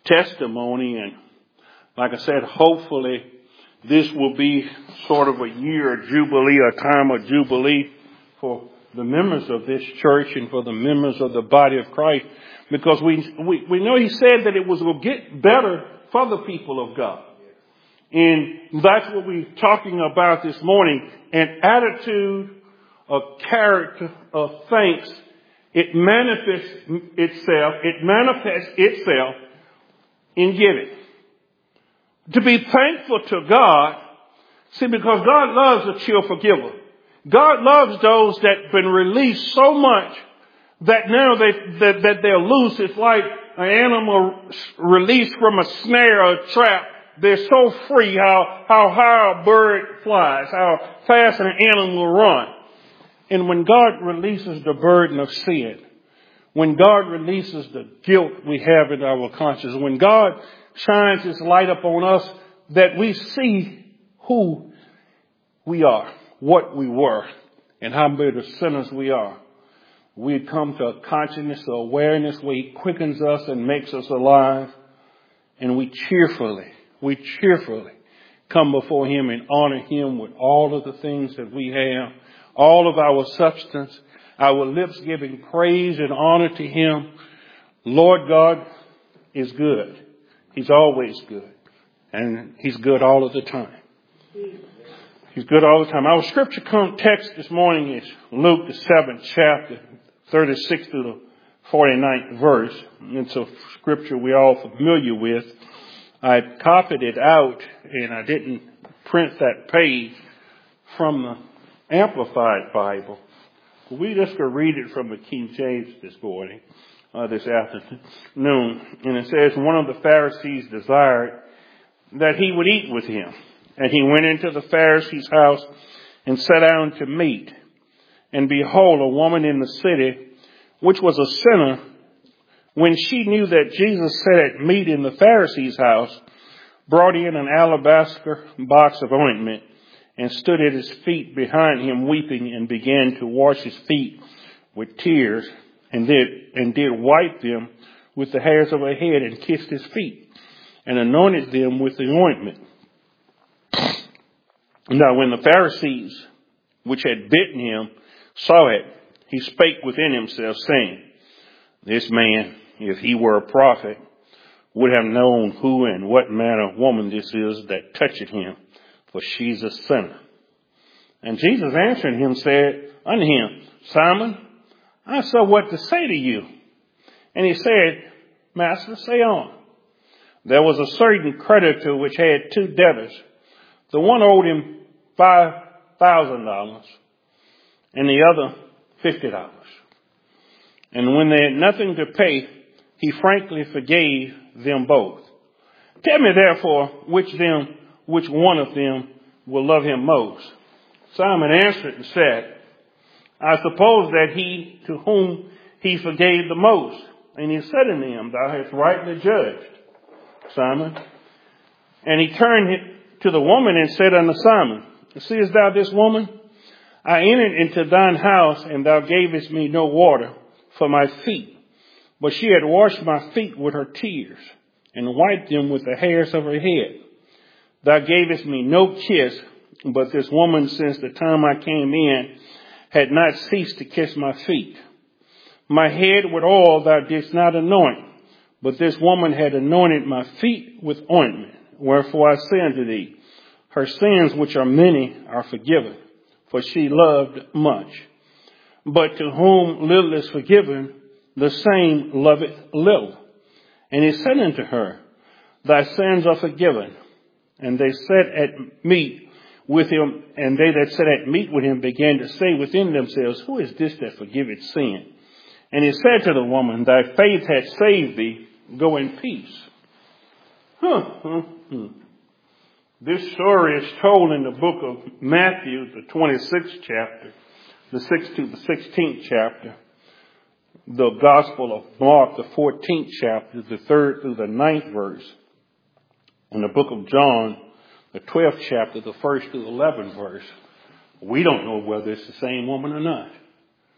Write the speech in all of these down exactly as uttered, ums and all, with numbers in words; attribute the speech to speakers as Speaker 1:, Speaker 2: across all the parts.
Speaker 1: testimony. And like I said, hopefully this will be sort of a year of jubilee, a time of jubilee for the members of this church and for the members of the body of Christ. Because we, we, we know he said that it was going to get better for the people of God. And that's what we're talking about this morning. An attitude of character of thanks. It manifests itself, it manifests itself in giving. To be thankful to God. See, because God loves a cheerful giver. God loves those that have been released so much that now they, that, that they're loose. It's like an animal released from a snare or a trap. They're so free how, how high a bird flies, how fast an animal will run. And when God releases the burden of sin, when God releases the guilt we have in our conscience, when God shines his light upon us, that we see who we are, what we were, and how many sinners we are. We come to a consciousness, of awareness where he quickens us and makes us alive. And we cheerfully, we cheerfully come before him and honor him with all of the things that we have, all of our substance, our lips giving praise and honor to him. Lord God is good. He's always good. And he's good all of the time. He's good all the time. Our scripture text this morning is Luke, the seventh chapter, thirty-sixth through the forty-ninth verse. It's a scripture we're all familiar with. I copied it out and I didn't print that page from the Amplified Bible. We just going to read it from the King James this morning, uh, this afternoon. And it says, one of the Pharisees desired that he would eat with him. And he went into the Pharisee's house and sat down to meat. And behold, a woman in the city, which was a sinner, when she knew that Jesus sat at meat in the Pharisee's house, brought in an alabaster box of ointment and stood at his feet behind him weeping, and began to wash his feet with tears, and did, and did wipe them with the hairs of her head, and kissed his feet and anointed them with the ointment. Now when the Pharisees which had bitten him saw it, he spake within himself, saying, this man, if he were a prophet, would have known who and what manner of woman this is that toucheth him, for she's a sinner. And Jesus answering him said unto him, Simon, I saw what to say to you. And he said, Master, say on. There was a certain creditor which had two debtors. The one owed him five thousand dollars and the other fifty dollars. And when they had nothing to pay, he frankly forgave them both. Tell me therefore which them, which one of them will love him most. Simon answered and said, I suppose that he to whom he forgave the most. And he said unto him, thou hast rightly judged, Simon. And he turned to the woman and said unto Simon, seest thou this woman? I entered into thine house, and thou gavest me no water for my feet, but she had washed my feet with her tears, and wiped them with the hairs of her head. Thou gavest me no kiss, but this woman since the time I came in had not ceased to kiss my feet. My head with oil thou didst not anoint, but this woman had anointed my feet with ointment. Wherefore I say unto thee, her sins, which are many, are forgiven, for she loved much. But to whom little is forgiven, the same loveth little. And he said unto her, thy sins are forgiven. And they sat at meat with him, and they that sat at meat with him began to say within themselves, who is this that forgiveth sin? And he said to the woman, thy faith hath saved thee, go in peace. Huh, huh, huh. This story is told in the book of Matthew, the twenty-sixth chapter, the sixth to the sixteenth chapter, the Gospel of Mark, the fourteenth chapter, the third through the ninth verse, in the book of John, the twelfth chapter, the first through the eleventh verse. We don't know whether it's the same woman or not.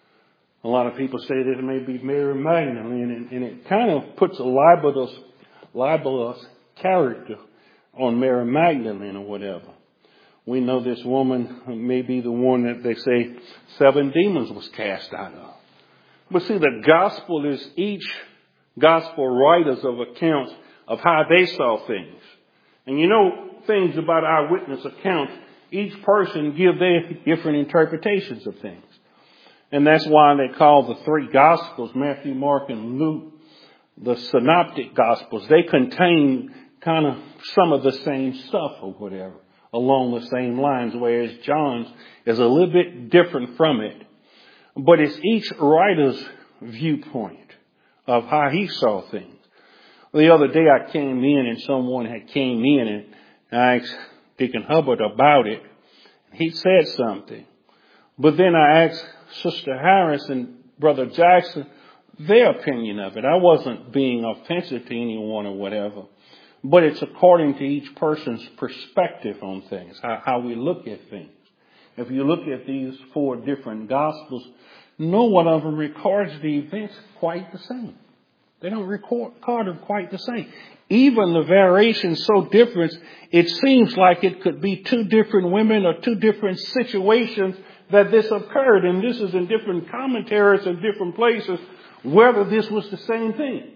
Speaker 1: A lot of people say that it may be Mary Magdalene, and, and it kind of puts a libelous, libelous character on Mary Magdalene or whatever. We know this woman may be the one that they say seven demons was cast out of. But see, the gospel is each gospel writers of accounts of how they saw things. And you know things about eyewitness accounts, each person give their different interpretations of things. And that's why they call the three gospels, Matthew, Mark, and Luke, the synoptic gospels. They contain kind of some of the same stuff or whatever, along the same lines, whereas John's is a little bit different from it. But it's each writer's viewpoint of how he saw things. The other day I came in and someone had came in and I asked Deacon Hubbard about it. He said something. But then I asked Sister Harris and Brother Jackson their opinion of it. I wasn't being offensive to anyone or whatever. But it's according to each person's perspective on things, how, how we look at things. If you look at these four different gospels, no one of them records the events quite the same. They don't record, record them quite the same. Even the variations so different, it seems like it could be two different women or two different situations that this occurred. And this is in different commentaries in different places, whether this was the same thing.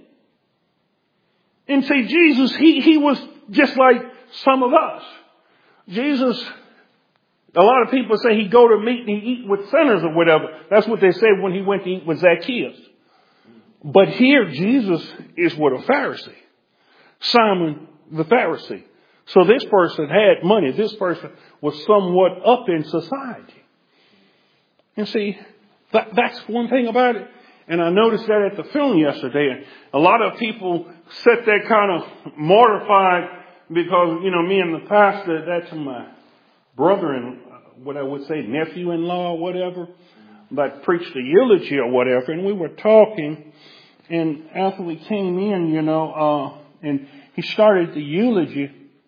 Speaker 1: And see, Jesus, he, he was just like some of us. Jesus, a lot of people say he'd go to meet and he'd eat with sinners or whatever. That's what they said when he went to eat with Zacchaeus. But here Jesus is with a Pharisee, Simon the Pharisee. So this person had money. This person was somewhat up in society. And see, that, that's one thing about it. And I noticed that at the funeral yesterday. And a lot of people sat there kind of mortified because, you know, me and the pastor, that's my brother and what I would say nephew-in-law or whatever, that preached a eulogy or whatever. And we were talking. And after we came in, you know, uh, and he started the eulogy.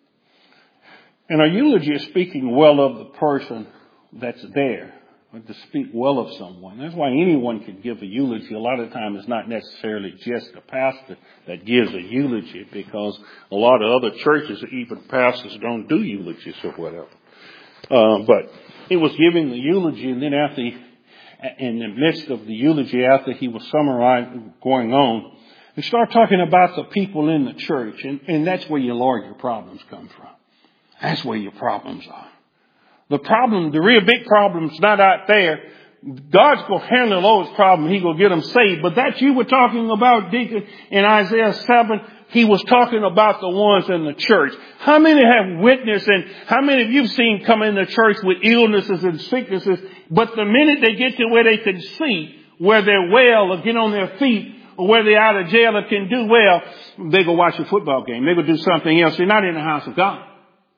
Speaker 1: And a eulogy is speaking well of the person that's there. To speak well of someone. That's why anyone can give a eulogy. A lot of times it's not necessarily just a pastor that gives a eulogy, because a lot of other churches, even pastors, don't do eulogies or whatever. Uh, but he was giving the eulogy, and then after, he, in the midst of the eulogy, after he was summarizing, going on, he started talking about the people in the church, and, and that's where your larger problems come from. That's where your problems are. The problem, the real big problem's not out there. God's going to handle those problems. He's going to get them saved. But that you were talking about, Deacon, in Isaiah seven, he was talking about the ones in the church. How many have witnessed, and how many of you have seen come into church with illnesses and sicknesses, but the minute they get to where they can see, where they're well or get on their feet, or where they're out of jail or can do well, they go watch a football game. They go do something else. They're not in the house of God.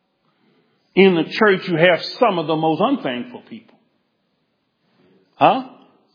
Speaker 1: In the church, you have some of the most unthankful people. Huh?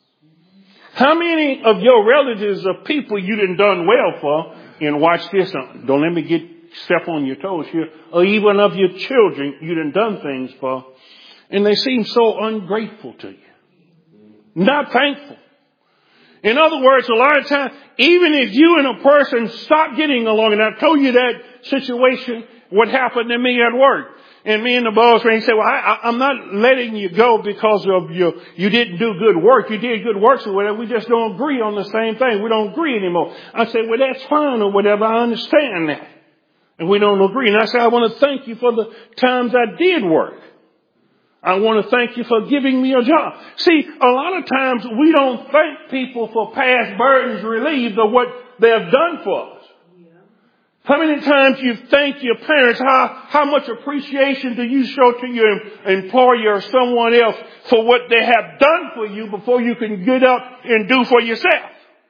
Speaker 1: How many of your relatives are people you done done well for? And watch this. Don't let me get step on your toes here. Or even of your children you done done things for. And they seem so ungrateful to you. Not thankful. In other words, a lot of times, even if you and a person stop getting along, and I told you that situation, what happened to me at work. And me and the boss ran and said, well, I, I'm not letting you go because of your, you didn't do good work. You did good work or whatever. We just don't agree on the same thing. We don't agree anymore. I said, well, that's fine or whatever. I understand that. And we don't agree. And I said, I want to thank you for the times I did work. I want to thank you for giving me a job. See, a lot of times we don't thank people for past burdens relieved of what they have done for us. How many times you thank your parents? How, how much appreciation do you show to your employer or someone else for what they have done for you before you can get up and do for yourself?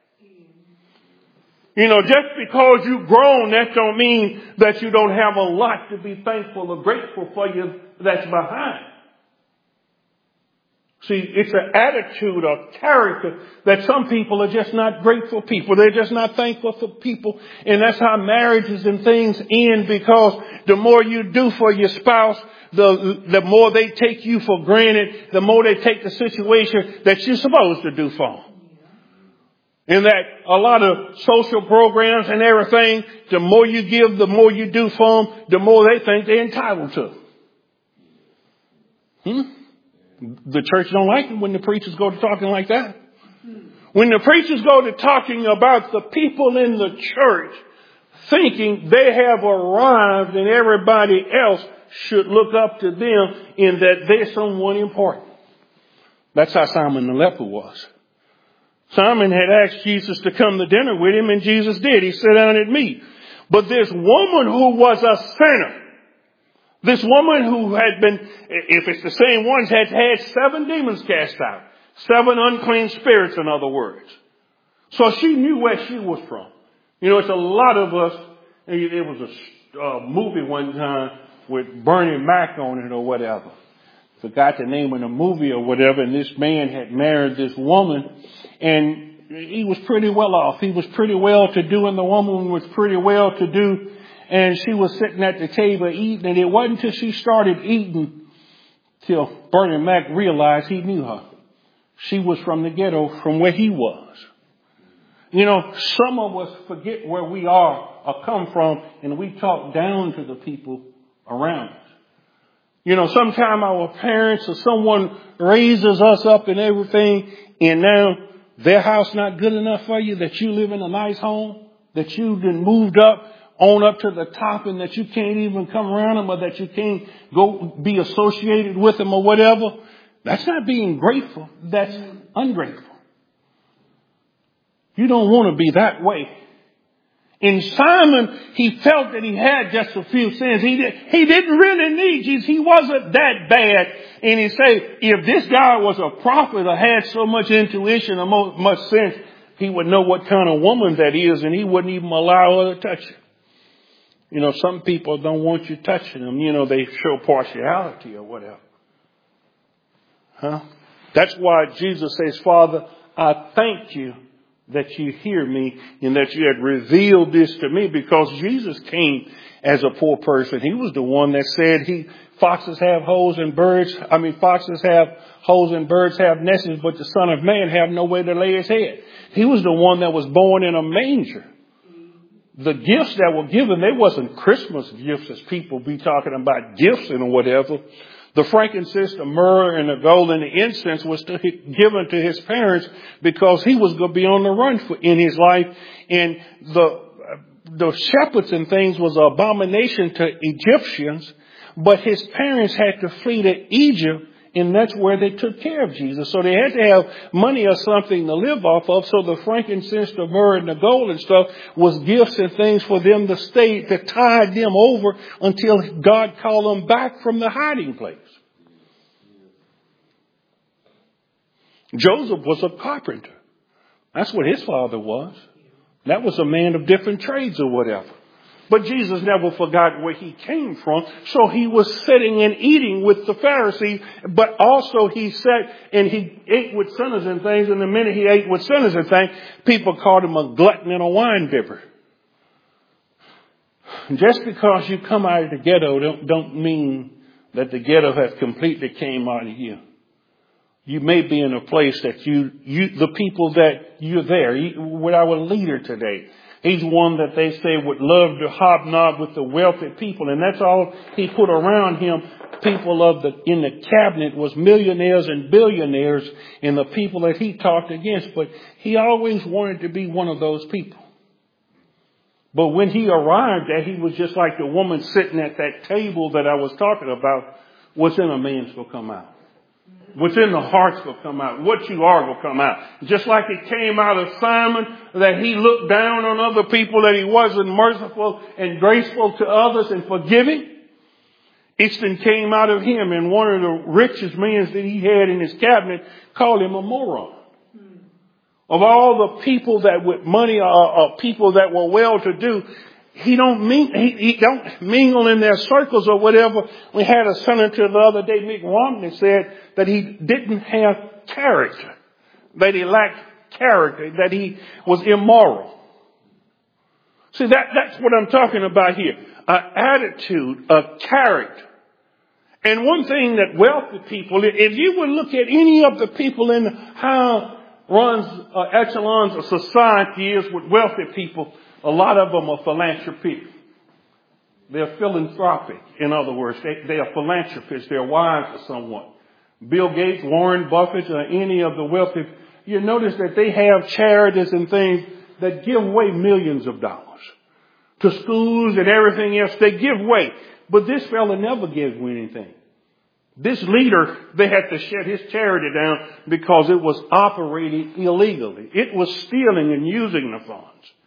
Speaker 1: You know, just because you've grown, that don't mean that you don't have a lot to be thankful or grateful for you that's behind. See, it's an attitude or character that some people are just not grateful people. They're just not thankful for people. And that's how marriages and things end, because the more you do for your spouse, the, the more they take you for granted, the more they take the situation that you're supposed to do for them. In that a lot of social programs and everything, the more you give, the more you do for them, the more they think they're entitled to. Hmm? The church don't like it when the preachers go to talking like that. When the preachers go to talking about the people in the church thinking they have arrived and everybody else should look up to them in that they're someone important. That's how Simon the leper was. Simon had asked Jesus to come to dinner with him, and Jesus did. He sat down at meat. But this woman who was a sinner, this woman who had been, if it's the same ones, had had seven demons cast out. Seven unclean spirits, in other words. So she knew where she was from. You know, it's a lot of us, it was a uh, movie one time with Bernie Mac on it or whatever. Forgot the name of the movie or whatever, and this man had married this woman, and he was pretty well off. He was pretty well to do, and the woman was pretty well to do, and she was sitting at the table eating, and it wasn't until she started eating till Bernie Mac realized he knew her. She was from the ghetto, from where he was. You know, some of us forget where we are or come from, and we talk down to the people around us. You know, sometime our parents or someone raises us up and everything, and now their house not good enough for you, that you live in a nice home, that you done moved up, on up to the top, and that you can't even come around them, or that you can't go be associated with them or whatever. That's not being grateful. That's ungrateful. You don't want to be that way. In Simon, he felt that he had just a few sins. He did, he didn't really need Jesus. He wasn't that bad. And he said, if this guy was a prophet or had so much intuition or mo- much sense, he would know what kind of woman that is, and he wouldn't even allow her to touch him. You know, some people don't want you touching them. You know, they show partiality or whatever. Huh? That's why Jesus says, Father, I thank you that you hear me and that you had revealed this to me, because Jesus came as a poor person. He was the one that said he foxes have holes and birds. I mean, foxes have holes and birds have nests, but the Son of Man have no way to lay his head. He was the one that was born in a manger. The gifts that were given, they wasn't Christmas gifts as people be talking about gifts and whatever. The frankincense, the myrrh, and the gold, and the incense was to, given to his parents because he was going to be on the run for, in his life. And the the shepherds and things was an abomination to Egyptians, but his parents had to flee to Egypt, and that's where they took care of Jesus. So they had to have money or something to live off of. So the frankincense, the myrrh, and the gold and stuff was gifts and things for them to stay, to tide them over until God called them back from the hiding place. Joseph was a carpenter. That's what his father was. That was a man of different trades or whatever. But Jesus never forgot where he came from. So he was sitting and eating with the Pharisees, but also he sat and he ate with sinners and things. And the minute he ate with sinners and things, people called him a glutton and a wine bibber. Just because you come out of the ghetto don't, don't mean that the ghetto has completely came out of you. You may be in a place that you, you, the people that you're there, with our leader today, he's one that they say would love to hobnob with the wealthy people. And that's all he put around him. People of the, in the cabinet was millionaires and billionaires and the people that he talked against. But he always wanted to be one of those people. But when he arrived there, he was just like the woman sitting at that table that I was talking about. What's in a man's will come out. What's in the hearts will come out. What you are will come out. Just like it came out of Simon, that he looked down on other people, that he wasn't merciful and graceful to others and forgiving. It then came out of him, and one of the richest men that he had in his cabinet called him a moron. Of all the people that with money or, or people that were well-to-do, he don't mean, he, he don't mingle in their circles or whatever. We had a senator the other day, Mitt Romney, said that he didn't have character, that he lacked character, that he was immoral. See, that, that's what I'm talking about here. An attitude, a character. And one thing that wealthy people, if you would look at any of the people in how runs uh, echelons of society is with wealthy people. A lot of them are philanthropic. They're philanthropic. In other words, they, they are philanthropists. They're wise to someone. Bill Gates, Warren Buffett, or any of the wealthy, you notice that they have charities and things that give away millions of dollars to schools and everything else. They give away. But this fella never gives anything. This leader, they had to shut his charity down because it was operating illegally. It was stealing and using the funds.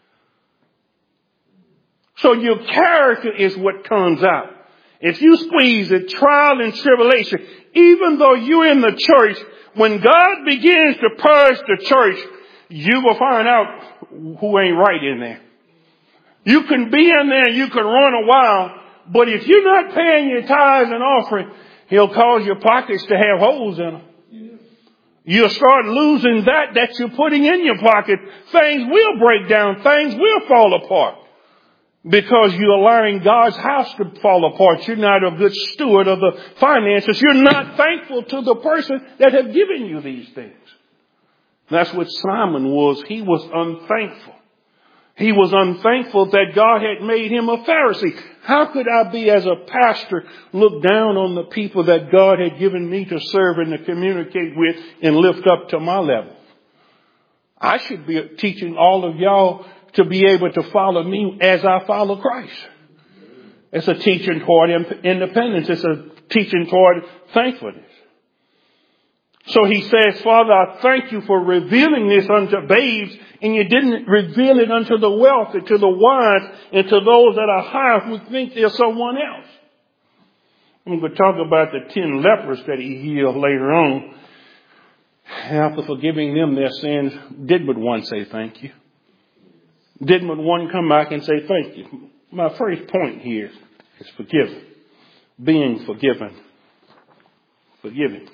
Speaker 1: So your character is what comes out. If you squeeze it, trial and tribulation, even though you're in the church, when God begins to purge the church, you will find out who ain't right in there. You can be in there, you can run a while, but if you're not paying your tithes and offering, he'll cause your pockets to have holes in them. You'll start losing that that you're putting in your pocket. Things will break down. Things will fall apart. Because you're allowing God's house to fall apart. You're not a good steward of the finances. You're not thankful to the person that has given you these things. That's what Simon was. He was unthankful. He was unthankful that God had made him a Pharisee. How could I be, as a pastor, look down on the people that God had given me to serve and to communicate with and lift up to my level? I should be teaching all of y'all to be able to follow me as I follow Christ. It's a teaching toward independence. It's a teaching toward thankfulness. So he says, Father, I thank you for revealing this unto babes, and you didn't reveal it unto the wealthy, to the wise, and to those that are high who think they're someone else. I'm going to talk about the ten lepers that he healed later on. After forgiving them their sins, did but one say thank you? Did but one come back and say thank you? My first point here is forgiven. Being forgiven. Forgiving.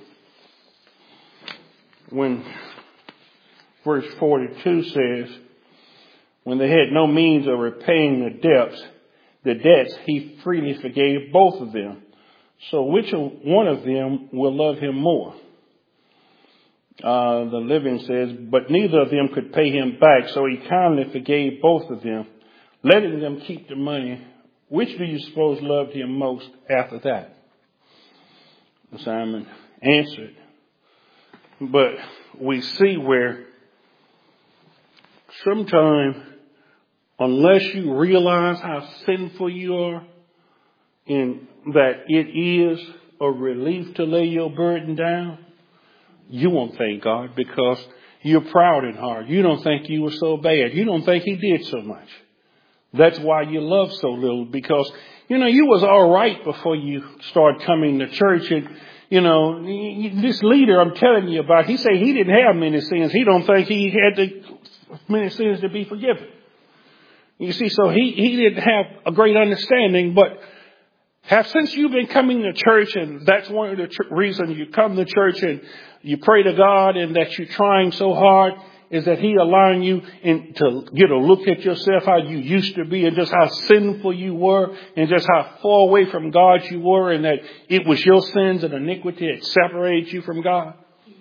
Speaker 1: When verse forty-two says, when they had no means of repaying the debts, the debts, he freely forgave both of them. So which one of them will love him more? Uh, the Living says, but neither of them could pay him back, so he kindly forgave both of them, letting them keep the money. Which do you suppose loved him most after that? Simon answered. But we see where sometimes, unless you realize how sinful you are, and that it is a relief to lay your burden down, you won't thank God because you're proud in heart. You don't think you were so bad. You don't think he did so much. That's why you love so little, because, you know, you was all right before you started coming to church. And, you know, this leader I'm telling you about, he said he didn't have many sins. He don't think he had the, many sins to be forgiven. You see, so he, he didn't have a great understanding, but have since you've been coming to church, and that's one of the tr- reasons you come to church and you pray to God, and that you're trying so hard, is that he allowing you in, to get a look at yourself, how you used to be, and just how sinful you were, and just how far away from God you were, and that it was your sins and iniquity that separated you from God.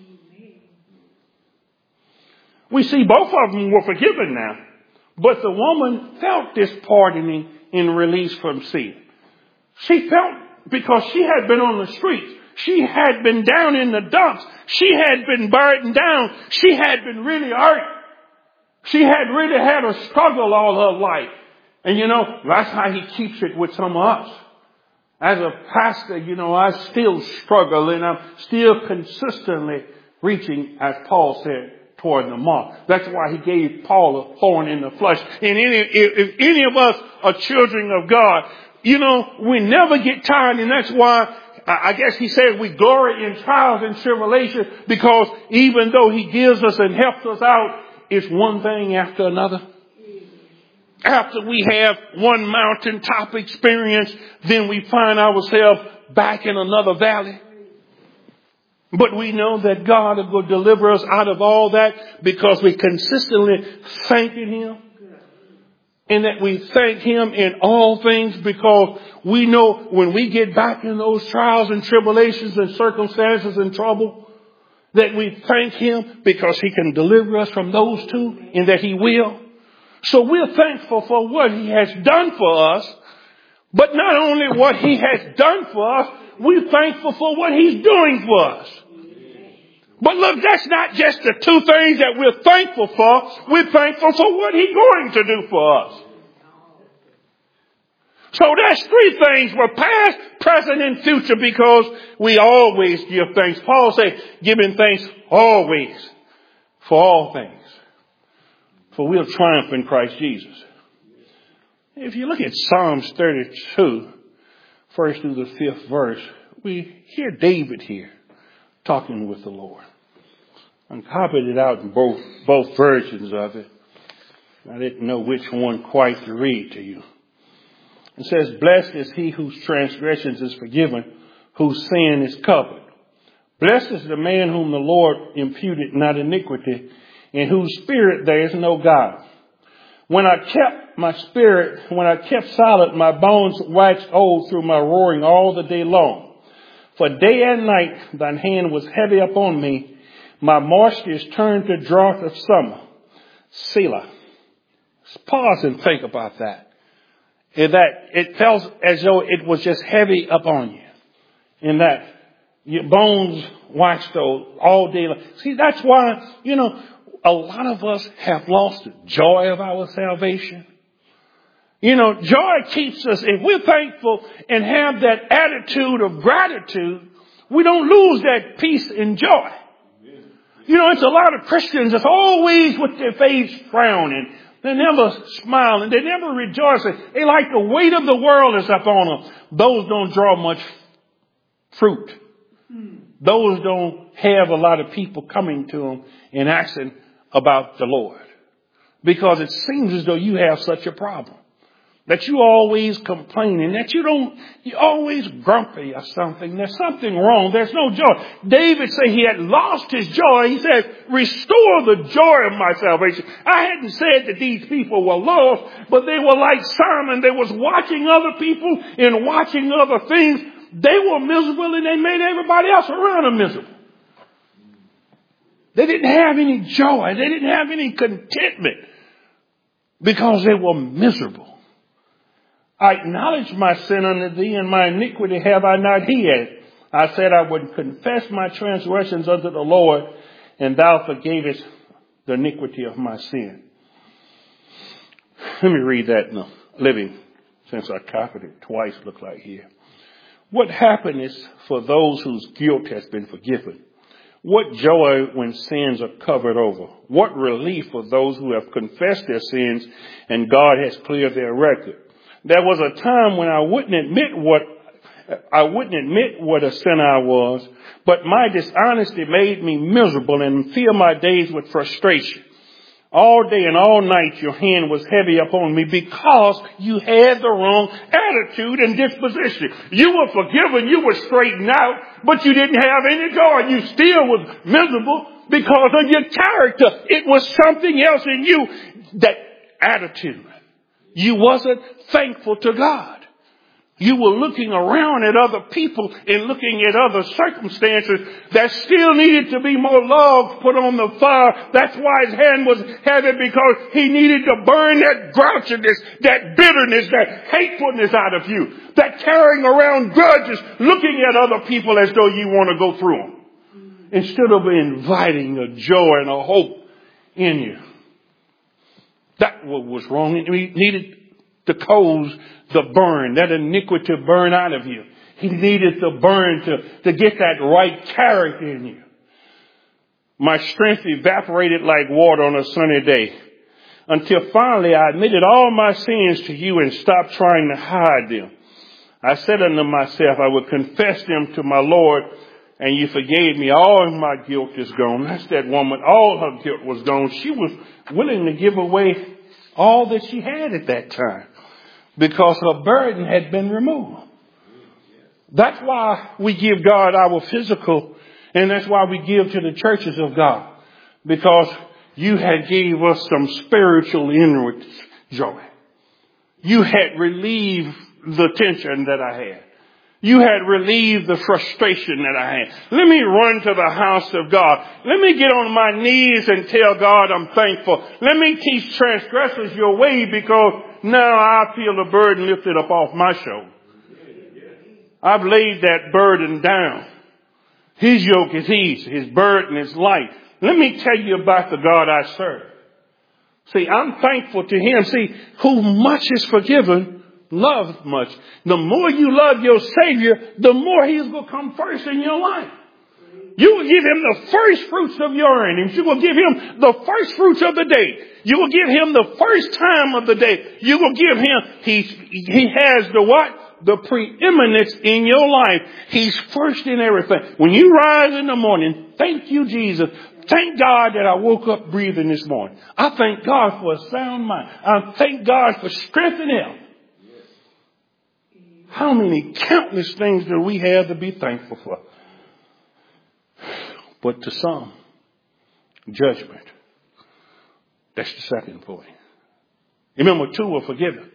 Speaker 1: We see both of them were forgiven now, but the woman felt this pardoning and release from sin. She felt, because she had been on the streets. She had been down in the dumps. She had been burdened down. She had been really hurt. She had really had a struggle all her life. And you know, that's how he keeps it with some of us. As a pastor, you know, I still struggle, and I'm still consistently reaching, as Paul said, toward the mark. That's why he gave Paul a thorn in the flesh. And any, if, if any of us are children of God, you know, we never get tired, and that's why I guess he said we glory in trials and tribulation, because even though he gives us and helps us out, it's one thing after another. After we have one mountaintop experience, then we find ourselves back in another valley. But we know that God will deliver us out of all that because we consistently thanking him. And that we thank him in all things, because we know when we get back in those trials and tribulations and circumstances and trouble, That we thank him because he can deliver us from those two and that he will. So we're thankful for what he has done for us. But not only what he has done for us, we're thankful for what he's doing for us. But look, that's not just the two things that we're thankful for. We're thankful for what he's going to do for us. So that's three things. We're past, present, and future because we always give thanks. Paul said, giving thanks always for all things. For we'll triumph in Christ Jesus. If you look at Psalms thirty-two, first through the fifth verse, we hear David here talking with the Lord. I copied it out in both, both versions of it. I didn't know which one quite to read to you. It says, blessed is he whose transgressions is forgiven, whose sin is covered. Blessed is the man whom the Lord imputed not iniquity, in whose spirit there is no guile. When I kept my spirit, when I kept silent, my bones waxed old through my roaring all the day long. For day and night thine hand was heavy upon me. My moisture is turned to drought of summer. Selah. Pause and think about that. In that it felt as though it was just heavy upon you. In that your bones waxed old all day long. See, that's why, you know, a lot of us have lost the joy of our salvation. You know, joy keeps us, if we're thankful and have that attitude of gratitude, we don't lose that peace and joy. You know, it's a lot of Christians that's always with their face frowning. They never smile and they never rejoice. They like the weight of the world is up on them. Those don't draw much fruit. Those don't have a lot of people coming to them and asking about the Lord. Because it seems as though you have such a problem. That you always complaining, that you don't, you're always grumpy or something. There's something wrong. There's no joy. David said he had lost his joy. He said, restore the joy of my salvation. I hadn't said that these people were lost, but they were like Simon. They was watching other people and watching other things. They were miserable and they made everybody else around them miserable. They didn't have any joy. They didn't have any contentment because they were miserable. I acknowledge my sin unto thee, and my iniquity have I not hid. I said I would confess my transgressions unto the Lord, and thou forgavest the iniquity of my sin. Let me read that in the Living, since I copied it twice, look like here. What happiness for those whose guilt has been forgiven. What joy when sins are covered over. What relief for those who have confessed their sins and God has cleared their record. There was a time when I wouldn't admit what I wouldn't admit what a sinner I was, but my dishonesty made me miserable and filled my days with frustration. All day and all night your hand was heavy upon me because you had the wrong attitude and disposition. You were forgiven, you were straightened out, but you didn't have any joy. You still was miserable because of your character. It was something else in you, that attitude. You wasn't thankful to God. You were looking around at other people and looking at other circumstances that still needed to be more logs put on the fire. That's why his hand was heavy, because he needed to burn that grouchiness, that bitterness, that hatefulness out of you. That carrying around grudges, looking at other people as though you want to go through them. Instead of inviting a joy and a hope in you. That was wrong. He needed the coals to burn, that iniquity to burn out of you. He needed to burn to, to get that right character in you. My strength evaporated like water on a sunny day, until finally I admitted all my sins to you and stopped trying to hide them. I said unto myself, I would confess them to my Lord, and you forgave me. All of my guilt is gone. That's that woman. All her guilt was gone. She was willing to give away all that she had at that time because her burden had been removed. That's why we give God our physical, and that's why we give to the churches of God, because you had gave us some spiritual inward joy. You had relieved the tension that I had. You had relieved the frustration that I had. Let me run to the house of God. Let me get on my knees and tell God I'm thankful. Let me teach transgressors your way, because now I feel the burden lifted up off my shoulder. I've laid that burden down. His yoke is easy. His burden is light. Let me tell you about the God I serve. See, I'm thankful to him. See, who much is forgiven, loves much. The more you love your Savior, the more he's going to come first in your life. You will give him the first fruits of your earnings. You will give him the first fruits of the day. You will give him the first time of the day. You will give him, he, he has the what? The preeminence in your life. He's first in everything. When you rise in the morning, thank you, Jesus. Thank God that I woke up breathing this morning. I thank God for a sound mind. I thank God for strength and health. How many countless things do we have to be thankful for? But to some, judgment. That's the second point. Remember, two were forgiven.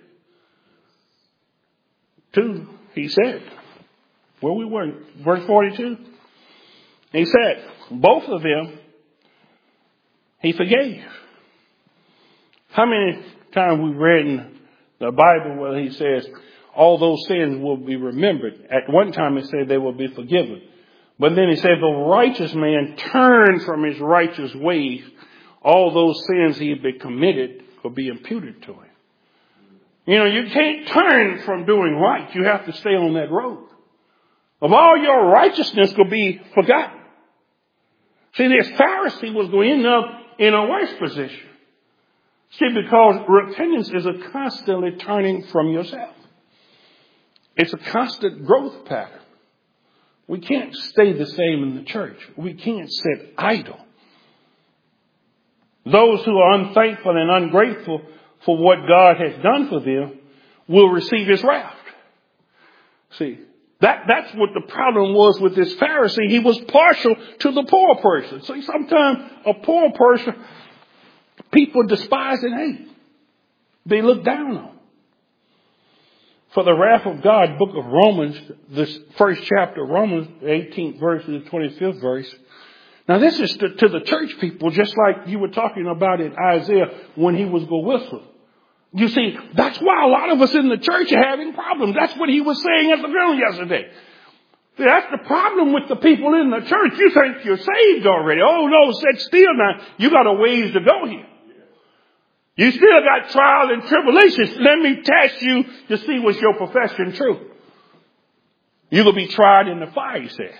Speaker 1: Two, he said, where we were, verse forty-two. He said, both of them, he forgave. How many times we've read in the Bible where he says, all those sins will be remembered. At one time it said they will be forgiven. But then he said, the righteous man turned from his righteous ways. All those sins he had been committed will be imputed to him. You know, you can't turn from doing right. You have to stay on that road. Of all your righteousness will be forgotten. See, this Pharisee was going to end up in a worse position. See, because repentance is a constantly turning from yourself. It's a constant growth pattern. We can't stay the same in the church. We can't sit idle. Those who are unthankful and ungrateful for what God has done for them will receive his wrath. See, that, that's what the problem was with this Pharisee. He was partial to the poor person. See, sometimes a poor person, people despise and hate. They look down on. For the wrath of God, book of Romans, this first chapter of Romans, the eighteenth verse and the twenty-fifth verse. Now this is to, to the church people, just like you were talking about in Isaiah when he was go whistle. You see, that's why a lot of us in the church are having problems. That's what he was saying at the funeral yesterday. See, that's the problem with the people in the church. You think you're saved already. Oh no, sit still now. You got a ways to go here. You still got trials and tribulations. Let me test you to see what's your profession true. You're going to be tried in the fire, he says.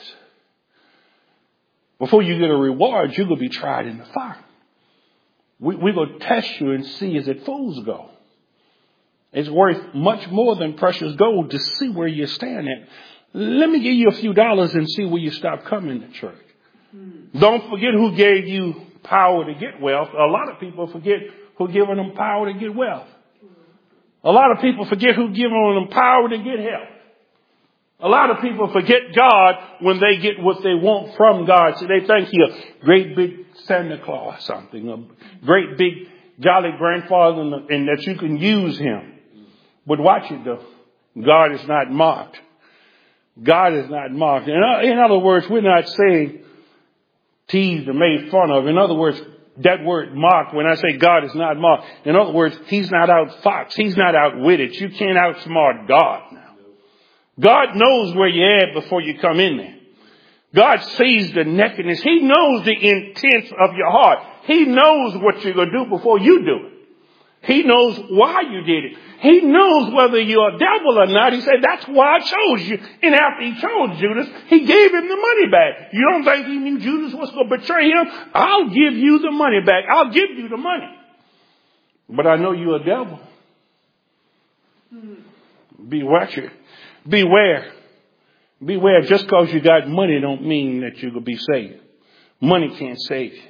Speaker 1: Before you get a reward, you're going to be tried in the fire. We, we're going to test you and see as it fools go. It's worth much more than precious gold to see where you stand at. Let me give you a few dollars and see where you stop coming to church. Hmm. Don't forget who gave you power to get wealth. A lot of people forget who given them power to get wealth. A lot of people forget who given them power to get health. A lot of people forget God when they get what they want from God. So they think He's a great big Santa Claus or something, a great big jolly grandfather, and, and that you can use Him. But watch it though. God is not mocked. God is not mocked. In, in other words, we're not saying teased or made fun of. In other words, that word mocked, when I say God is not mocked, in other words, He's not outfoxed. He's not outwitted. You can't outsmart God now. God knows where you're at before you come in there. God sees the nakedness. He knows the intents of your heart. He knows what you're going to do before you do it. He knows why you did it. He knows whether you're a devil or not. He said, that's why I chose you. And after He chose Judas, He gave him the money back. You don't think He knew Judas was going to betray him? I'll give you the money back. I'll give you the money. But I know you're a devil. Beware. Beware. Beware. Just because you got money don't mean that you're going to be saved. Money can't save you.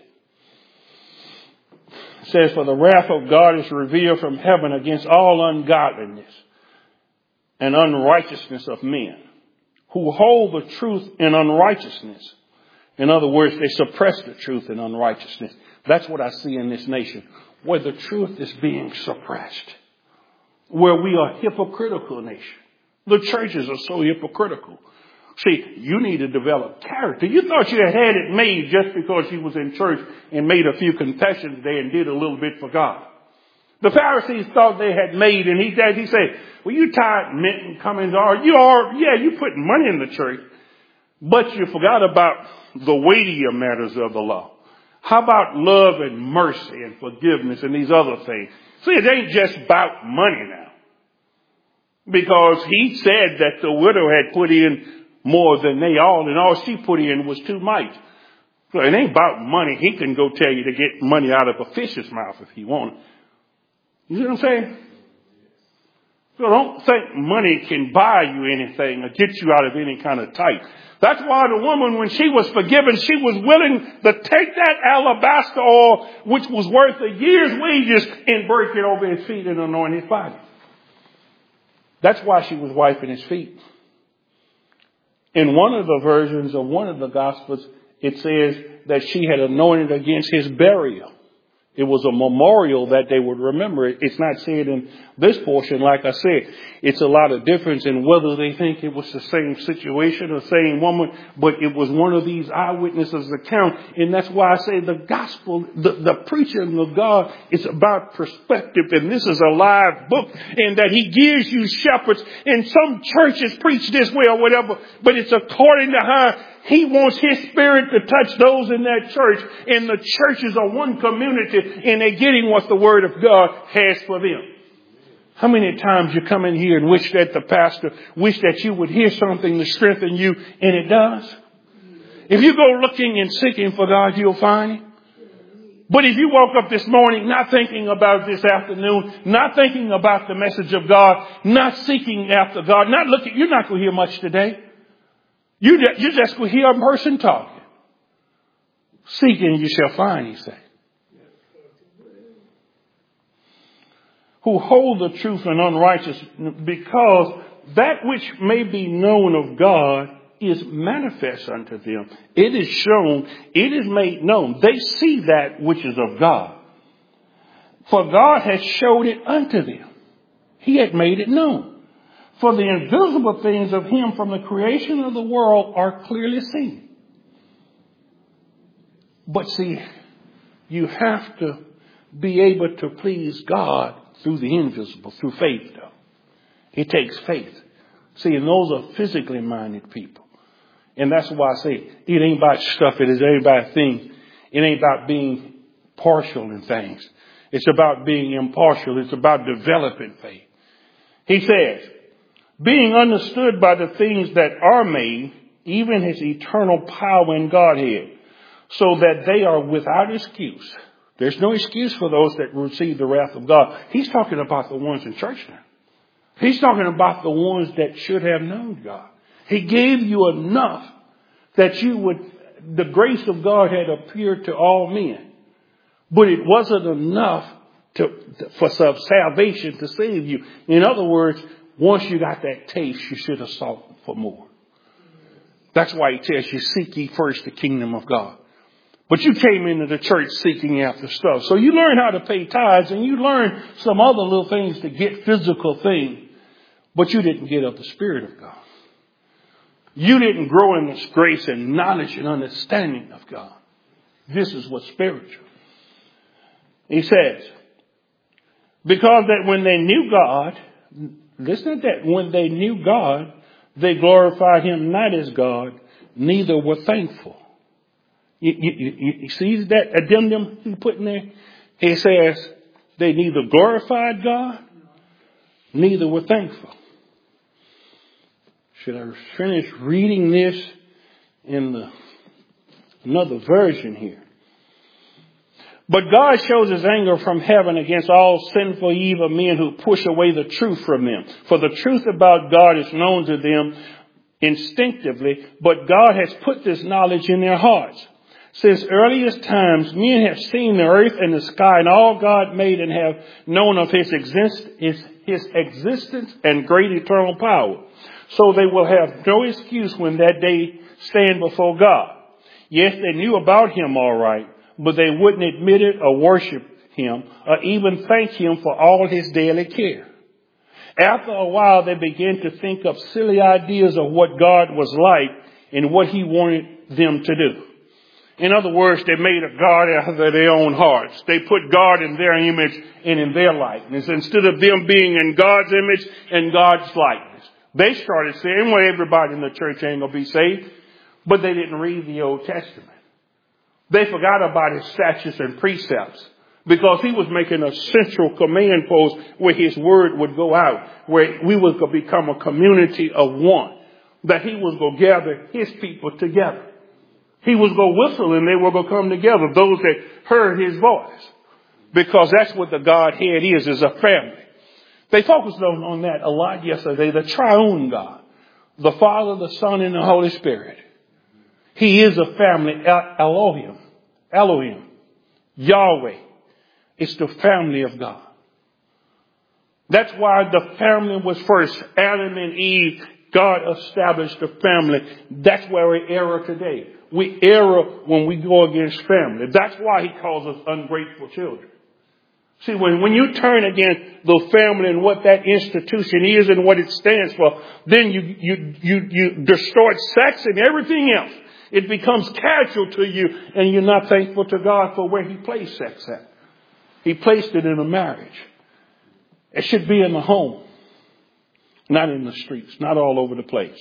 Speaker 1: It says, for the wrath of God is revealed from heaven against all ungodliness and unrighteousness of men who hold the truth in unrighteousness. In other words, they suppress the truth in unrighteousness. That's what I see in this nation, where the truth is being suppressed, where we are a hypocritical nation. The churches are so hypocritical. See, you need to develop character. You thought you had had it made just because you was in church and made a few confessions there and did a little bit for God. The Pharisees thought they had made, and he did. He said, well, you tithe mint and Cummins are, you are, yeah, you putting money in the church, but you forgot about the weightier matters of the law. How about love and mercy and forgiveness and these other things? See, it ain't just about money now. Because he said that the widow had put in more than they all, and all she put in was two mites. So it ain't about money. He can go tell you to get money out of a fish's mouth if he wanted. You see what I'm saying? So don't think money can buy you anything or get you out of any kind of tight. That's why the woman, when she was forgiven, she was willing to take that alabaster oil, which was worth a year's wages, and break it over his feet and anoint his body. That's why she was wiping his feet. In one of the versions of one of the Gospels, it says that she had anointed against his burial. It was a memorial that they would remember. It's not said in this portion, like I said. It's a lot of difference in whether they think it was the same situation or same woman, but it was one of these eyewitnesses' account. And that's why I say the gospel, the, the preaching of God is about perspective. And this is a live book, and that he gives you shepherds. And some churches preach this way or whatever, but it's according to how he wants his spirit to touch those in that church. And the churches are one community, and they're getting what the word of God has for them. How many times you come in here and wish that the pastor, wish that you would hear something to strengthen you, and it does? If you go looking and seeking for God, you'll find him. But if you woke up this morning not thinking about this afternoon, not thinking about the message of God, not seeking after God, not looking, you're not going to hear much today. You, you just will hear a person talking. Seek and you shall find, he said. Who hold the truth and unrighteous, because that which may be known of God is manifest unto them. It is shown, it is made known. They see that which is of God. For God has showed it unto them. He had made it known. For the invisible things of him from the creation of the world are clearly seen. But see, you have to be able to please God through the invisible, through faith though. It takes faith. See, and those are physically minded people. And that's why I say it ain't about stuff. It is ain't about things. It ain't about being partial in things. It's about being impartial. It's about developing faith. He says, being understood by the things that are made, even his eternal power in Godhead, so that they are without excuse. There's no excuse for those that receive the wrath of God. He's talking about the ones in church now. He's talking about the ones that should have known God. He gave you enough that you would, the grace of God had appeared to all men. But it wasn't enough to, for salvation to save you. In other words, once you got that taste, you should have sought for more. That's why he tells you, seek ye first the kingdom of God. But you came into the church seeking after stuff. So you learn how to pay tithes and you learn some other little things to get physical things. But you didn't get of the Spirit of God. You didn't grow in this grace and knowledge and understanding of God. This is what's spiritual. He says, because that when they knew God, listen to that, when they knew God, they glorified him not as God, neither were thankful. You, you, you see that addendum he put in there? He says they neither glorified God, neither were thankful. Should I finish reading this in the another version here? But God shows his anger from heaven against all sinful, evil men who push away the truth from them. For the truth about God is known to them instinctively, but God has put this knowledge in their hearts. Since earliest times, men have seen the earth and the sky and all God made, and have known of his, exist- his, his existence and great eternal power. So they will have no excuse when that day stand before God. Yes, they knew about him all right, but they wouldn't admit it or worship him or even thank him for all his daily care. After a while, they began to think of silly ideas of what God was like and what he wanted them to do. In other words, they made a God after their own hearts. They put God in their image and in their likeness instead of them being in God's image and God's likeness. They started saying, well, everybody in the church ain't going to be saved. But they didn't read the Old Testament. They forgot about his statutes and precepts because he was making a central command post where his word would go out, where we would become a community of one, that he was going to gather his people together. He was going to whistle and they were going to come together, those that heard his voice, because that's what the Godhead is, is a family. They focused on, on that a lot yesterday, the triune God, the Father, the Son, and the Holy Spirit. He is a family, Elohim, Elohim, Yahweh. It's the family of God. That's why the family was first. Adam and Eve, God established the family. That's where we err today. We err when we go against family. That's why he calls us ungrateful children. See, when, when you turn against the family and what that institution is and what it stands for, then you, you, you, you distort sex and everything else. It becomes casual to you and you're not thankful to God for where he placed sex at. He placed it in a marriage. It should be in the home, not in the streets, not all over the place.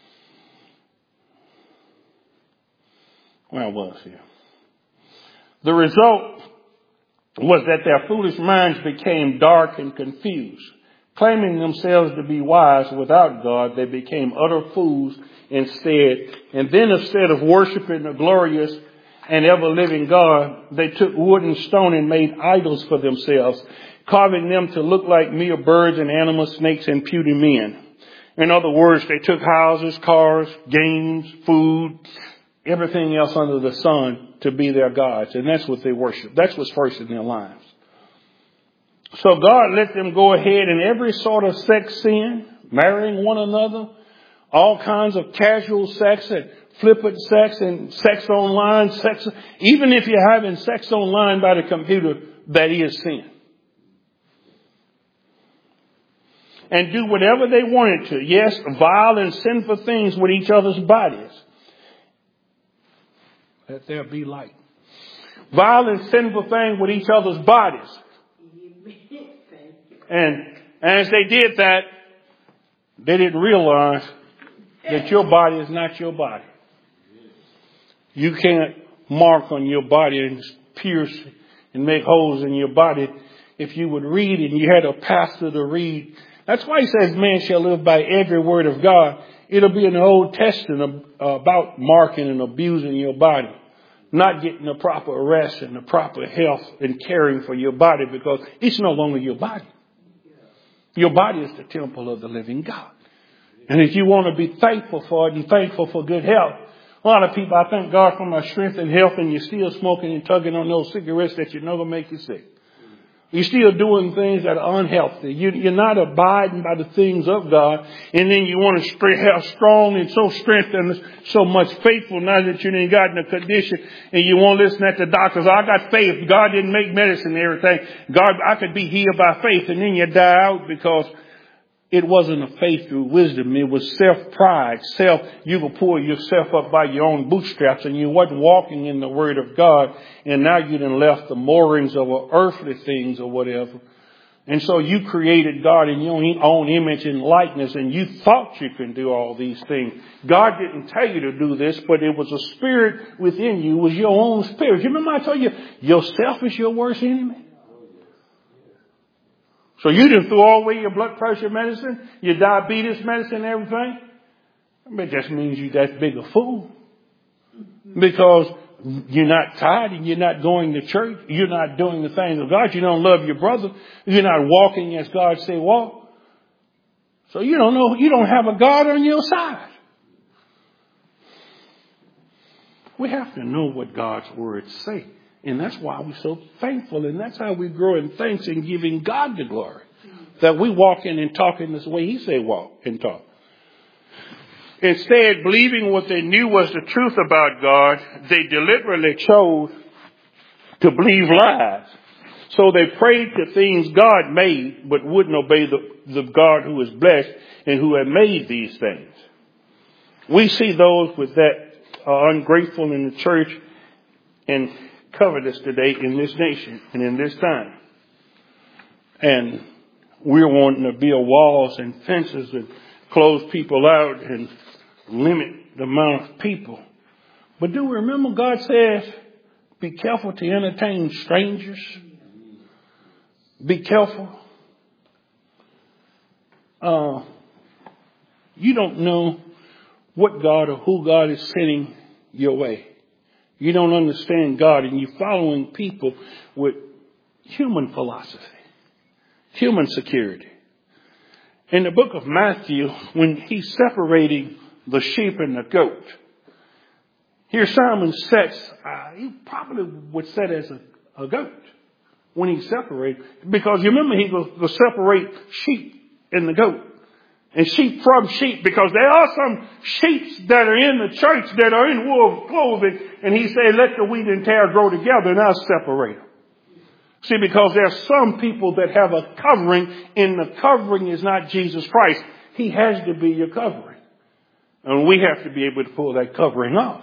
Speaker 1: Where I was here. The result was that their foolish minds became dark and confused. Claiming themselves to be wise without God, they became utter fools instead. And then instead of worshiping the glorious and ever-living God, they took wood and stone and made idols for themselves, carving them to look like mere birds and animals, snakes and puny men. In other words, they took houses, cars, games, food, everything else under the sun to be their gods. And that's what they worship. That's what's first in their lives. So God let them go ahead in every sort of sex sin, marrying one another, all kinds of casual sex and flippant sex and sex online, sex. Even if you're having sex online by the computer, that is sin. And do whatever they wanted to. Yes, vile and sinful things with each other's bodies. Let there be light. Vile and sinful things with each other's bodies. And as they did that, they didn't realize that your body is not your body. You can't mark on your body and pierce and make holes in your body. If you would read and you had a pastor to read, that's why he says man shall live by every word of God. It'll be in the Old Testament about marking and abusing your body, not getting the proper rest and the proper health and caring for your body, because it's no longer your body. Your body is the temple of the living God. And if you want to be thankful for it and thankful for good health, a lot of people, I thank God for my strength and health, and you're still smoking and tugging on those cigarettes that you know will make you sick. You're still doing things that are unhealthy. You, you're not abiding by the things of God. And then you want to have strong and so strengthened and so much faithful now that you didn't got in a condition and you won't listen at the doctors. I got faith. God didn't make medicine and everything. God, I could be healed by faith. And then you die out because it wasn't a faith through wisdom. It was self-pride, self, you could pull yourself up by your own bootstraps and you wasn't walking in the word of God. And now you done left the moorings of earthly things or whatever. And so you created God in your own image and likeness and you thought you could do all these things. God didn't tell you to do this, but it was a spirit within you. It was your own spirit. You remember I told you, yourself is your worst enemy? So you done threw all away your blood pressure medicine, your diabetes medicine and everything. But that just means you that big a fool. Because you're not tired and you're not going to church. You're not doing the things of God. You don't love your brother. You're not walking as God say walk. So you don't know, you don't have a God on your side. We have to know what God's words say. And that's why we're so thankful. And that's how we grow in thanks and giving God the glory. That we walk in and talk in this way He said walk and talk. Instead, believing what they knew was the truth about God, they deliberately chose to believe lies. So they prayed to things God made, but wouldn't obey the, the God who is blessed and who had made these things. We see those with that are ungrateful in the church and covetous today in this nation and in this time. And we're wanting to build walls and fences and close people out and limit the amount of people. But do we remember God says, be careful to entertain strangers? Be careful. Uh, you don't know what God or who God is sending your way. You don't understand God, and you're following people with human philosophy, human security. In the book of Matthew, when he's separating the sheep and the goat, here Simon sets, uh, he probably would set as a, a goat when he separated, because you remember he will, will separate sheep and the goat. And sheep from sheep, because there are some sheep that are in the church that are in wolf clothing. And he said, let the wheat and tare grow together and I'll separate them. See, because there are some people that have a covering, and the covering is not Jesus Christ. He has to be your covering. And we have to be able to pull that covering off.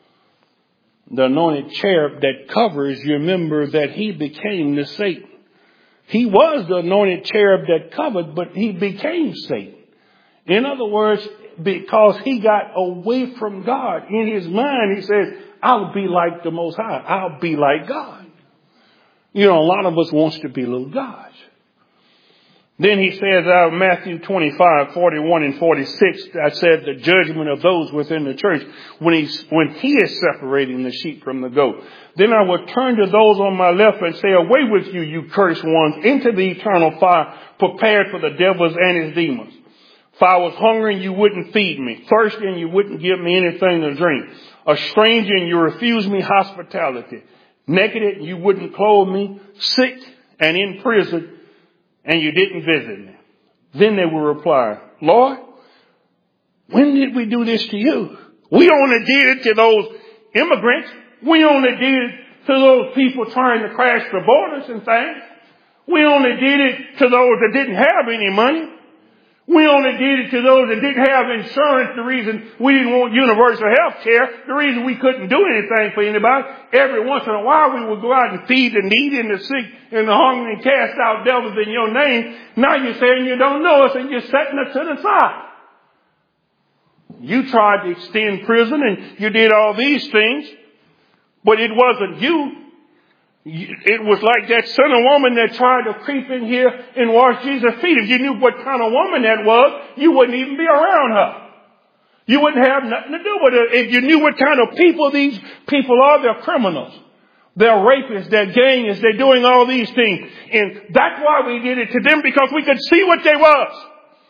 Speaker 1: The anointed cherub that covers, you remember that he became the Satan. He was the anointed cherub that covered, but he became Satan. In other words, because he got away from God. In his mind, he says, I'll be like the Most High. I'll be like God. You know, a lot of us wants to be little gods. Then he says out of Matthew twenty-five, forty-one and forty-six, I said the judgment of those within the church when he, when he is separating the sheep from the goat. Then I will turn to those on my left and say, away with you, you cursed ones, into the eternal fire prepared for the devils and his demons. For I was hungry and you wouldn't feed me, thirsty and you wouldn't give me anything to drink, a stranger and you refused me hospitality, naked and you wouldn't clothe me, sick and in prison and you didn't visit me. Then they will reply, Lord, when did we do this to you? We only did it to those immigrants. We only did it to those people trying to crash the borders and things. We only did it to those that didn't have any money. We only did it to those that didn't have insurance. The reason we didn't want universal health care, the reason we couldn't do anything for anybody, every once in a while we would go out and feed the needy and the sick and the hungry and cast out devils in your name. Now you're saying you don't know us and you're setting us to the side. You tried to extend prison and you did all these things, but it wasn't you. It was like that son of woman that tried to creep in here and wash Jesus' feet. If you knew what kind of woman that was, you wouldn't even be around her. You wouldn't have nothing to do with her. If you knew what kind of people these people are, they're criminals. They're rapists, they're gangsters, they're doing all these things. And that's why we did it to them, because we could see what they was.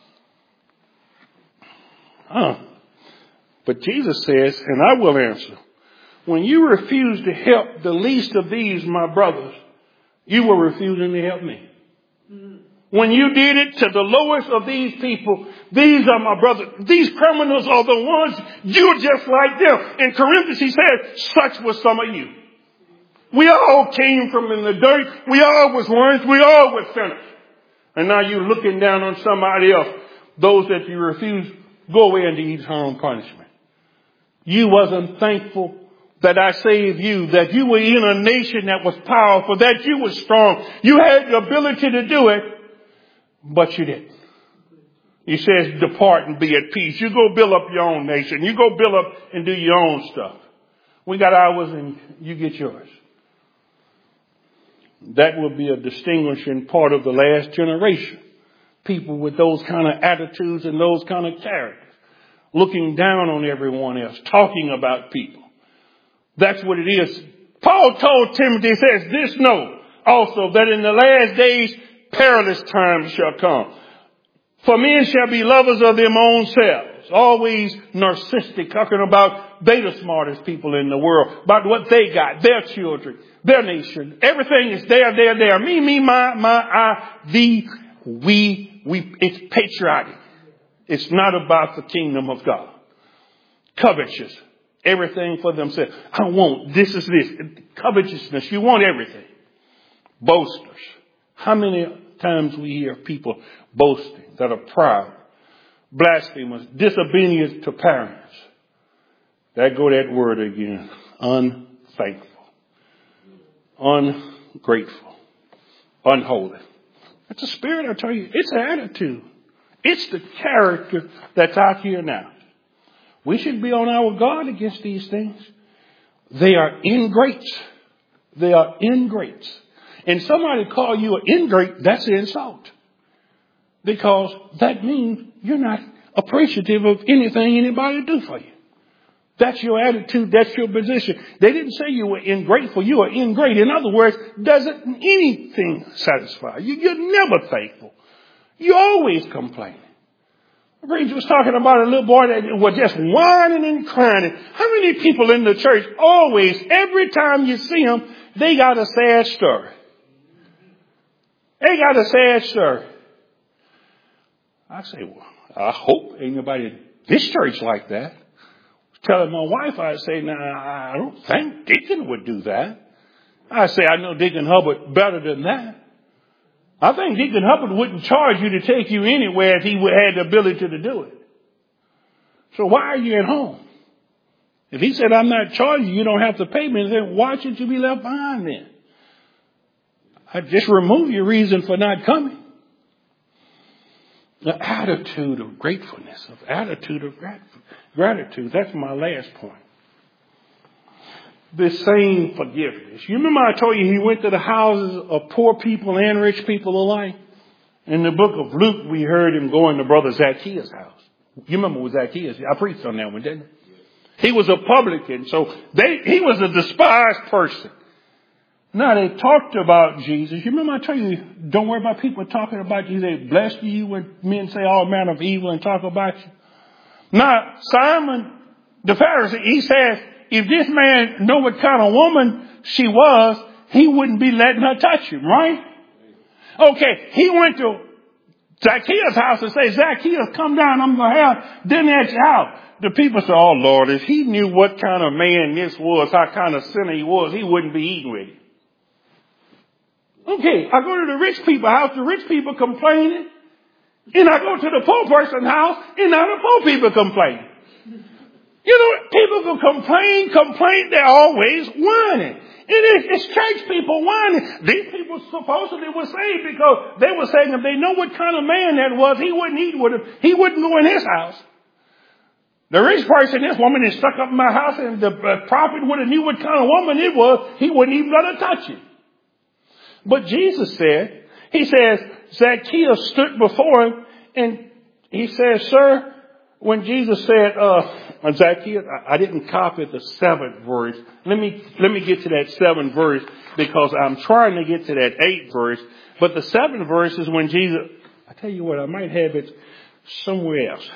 Speaker 1: Huh. But Jesus says, and I will answer, when you refuse to help the least of these, my brothers, you were refusing to help me. Mm-hmm. When you did it to the lowest of these people, these are my brothers. These criminals are the ones, you're just like them. In Corinthians, he said, such was some of you. We all came from in the dirt. We all was worms. We all was sinners. And now you're looking down on somebody else. Those that you refuse, go away into eternal punishment. You wasn't thankful that I saved you, that you were in a nation that was powerful, that you were strong. You had the ability to do it, but you didn't. He says, depart and be at peace. You go build up your own nation. You go build up and do your own stuff. We got ours and you get yours. That will be a distinguishing part of the last generation. People with those kind of attitudes and those kind of characters. Looking down on everyone else. Talking about people. That's what it is. Paul told Timothy, he says, this know also that in the last days perilous times shall come. For men shall be lovers of their own selves. Always narcissistic, talking about they the smartest people in the world. About what they got, their children, their nation. Everything is there, there, there. Me, me, my, my, I, thee, we, we. It's patriotic. It's not about the kingdom of God. Covetous. Everything for themselves. I want, this is this. Covetousness. You want everything. boasters. How many times we hear people boasting that are proud, blasphemous, disobedient to parents? There go that word again. Unthankful, ungrateful, unholy. It's a spirit, I tell you. It's an attitude. It's the character that's out here now. We should be on our guard against these things. They are ingrates. They are ingrates. And somebody call you an ingrate, that's an insult. Because that means you're not appreciative of anything anybody do for you. That's your attitude. That's your position. They didn't say you were ingrateful. You are ingrate. In other words, doesn't anything satisfy you? You're never thankful. You always complain. Reed was talking about a little boy that was just whining and crying. How many people in the church always, every time you see them, they got a sad story. They got a sad story. I say, well, I hope ain't nobody in this church like that. I was telling my wife, I say, now, I don't think Deacon would do that. I say, I know Deacon Hubbard better than that. I think Deacon Hubbard wouldn't charge you to take you anywhere if he had the ability to do it. So why are you at home? If he said, I'm not charging you, you don't have to pay me, then why should you be left behind then? I just remove your reason for not coming. The attitude of gratefulness, of attitude of grat- gratitude. That's my last point. The same forgiveness. You remember I told you he went to the houses of poor people and rich people alike? In the book of Luke, we heard him going to Brother Zacchaeus' house. You remember with Zacchaeus? I preached on that one, didn't I? He was a publican, so they, he was a despised person. Now they talked about Jesus. You remember I told you, don't worry about people talking about you. They bless you when men say all manner of evil and talk about you. Now Simon the Pharisee, he says, if this man know what kind of woman she was, he wouldn't be letting her touch him, right? Okay, he went to Zacchaeus' house and said, Zacchaeus, come down, I'm going to have dinner at your house. The people said, oh Lord, if he knew what kind of man this was, how kind of sinner he was, he wouldn't be eating with him. Okay, I go to the rich people's house, the rich people complaining. And I go to the poor person's house, and now the poor people complaining. You know, people can complain, complain, they're always whining. It is, it's church people whining. These people supposedly were saved because they were saying if they know what kind of man that was, he wouldn't eat with him. He wouldn't go in his house. The rich person, this woman is stuck up in my house, and the prophet would have knew what kind of woman it was, he wouldn't even let her touch it. But Jesus said, he says, Zacchaeus stood before him, and he says, sir, when Jesus said, uh, Zacchaeus, I, I didn't copy the seventh verse. Let me, let me get to that seventh verse because I'm trying to get to that eighth verse. But the seventh verse is when Jesus, I tell you what, I might have it somewhere else.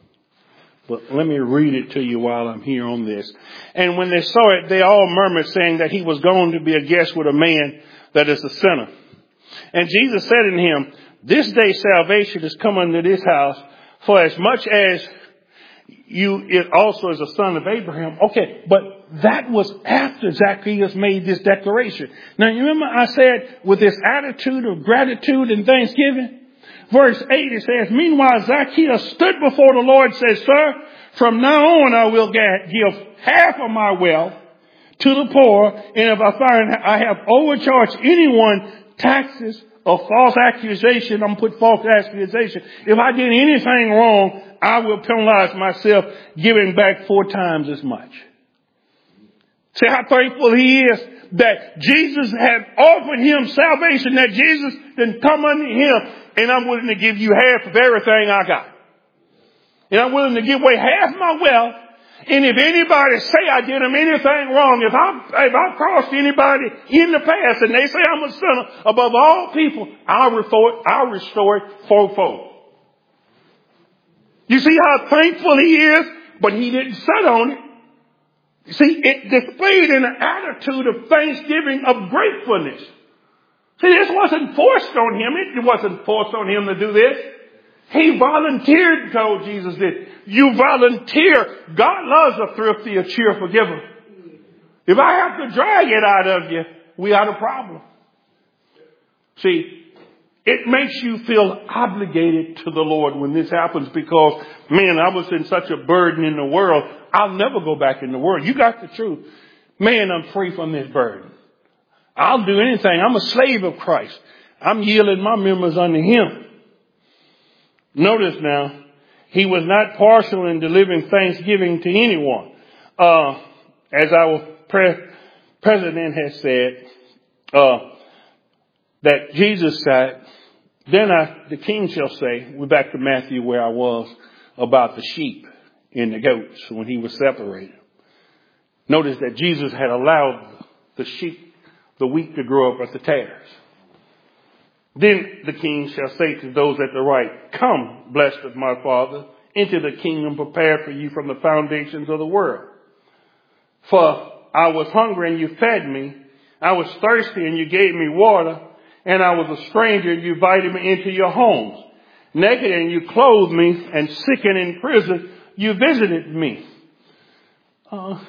Speaker 1: But let me read it to you while I'm here on this. And when they saw it, they all murmured, saying that he was going to be a guest with a man that is a sinner. And Jesus said unto him, this day salvation is come unto this house, for as much as you it also is a son of Abraham. Okay, but that was after Zacchaeus made this declaration. Now you remember I said with this attitude of gratitude and thanksgiving? Verse eight, it says, meanwhile Zacchaeus stood before the Lord and said, sir, from now on I will give half of my wealth to the poor, and if I find I have overcharged anyone taxes or false accusation, I'm put false accusation. If I did anything wrong, I will penalize myself, giving back four times as much. See how thankful he is that Jesus had offered him salvation, that Jesus didn't come unto him, and I'm willing to give you half of everything I got. And I'm willing to give away half my wealth. And if anybody say I did them anything wrong, if I, if I crossed anybody in the past and they say I'm a sinner above all people, I'll restore it, I'll restore it fourfold. You see how thankful he is, but he didn't sit on it. You see, it displayed an attitude of thanksgiving, of gratefulness. See, this wasn't forced on him. It wasn't forced on him to do this. He volunteered, told Jesus this. You volunteer. God loves a thrifty, a cheerful giver. If I have to drag it out of you, we have a problem. See, it makes you feel obligated to the Lord when this happens because, man, I was in such a burden in the world. I'll never go back in the world. You got the truth. Man, I'm free from this burden. I'll do anything. I'm a slave of Christ. I'm yielding my members unto him. Notice now, he was not partial in delivering thanksgiving to anyone. Uh, as our pre- president has said, uh, that Jesus said, then I, the king shall say, we're back to Matthew where I was, about the sheep and the goats when he was separated. Notice that Jesus had allowed the sheep, the wheat to grow up at the tares. Then the king shall say to those at the right, come, blessed of my Father, into the kingdom prepared for you from the foundations of the world. For I was hungry and you fed me. I was thirsty and you gave me water. And I was a stranger and you invited me into your homes. Naked and you clothed me, and sick and in prison you visited me. Uh,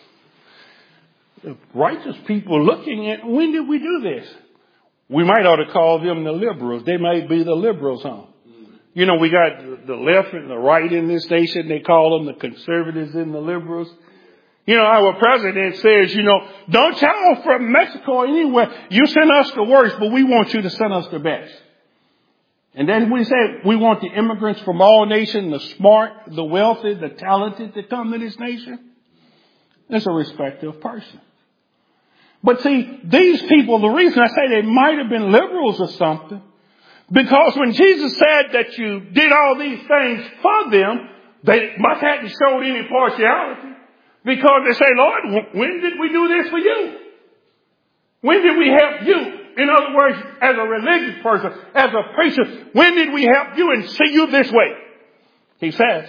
Speaker 1: the righteous people looking at, when did we do this? We might ought to call them the liberals. They might be the liberals, huh? You know, we got the left and the right in this nation. They call them the conservatives and the liberals. You know, our president says, you know, don't y'all from Mexico or anywhere. You send us the worst, but we want you to send us the best. And then we say we want the immigrants from all nations, the smart, the wealthy, the talented to come to this nation. It's a respective person. But see, these people, the reason I say they might have been liberals or something, because when Jesus said that you did all these things for them, they must have showed any partiality. Because they say, Lord, when did we do this for you? When did we help you? In other words, as a religious person, as a preacher, when did we help you and see you this way? He says,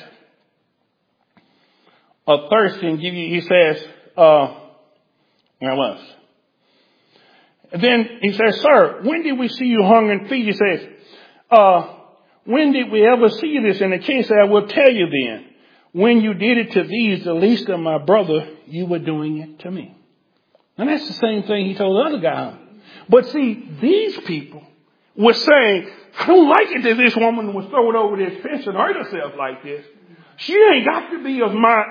Speaker 1: a thirsty and give you, he says, uh, where was? And then he says, sir, when did we see you hungry and feed? He says, uh, when did we ever see this? And the king said, I will tell you then. When you did it to these, the least of my brother, you were doing it to me. And that's the same thing he told the other guy. But see, these people were saying, I don't like it that this woman was thrown over this fence and hurt herself like this. She ain't got to be of my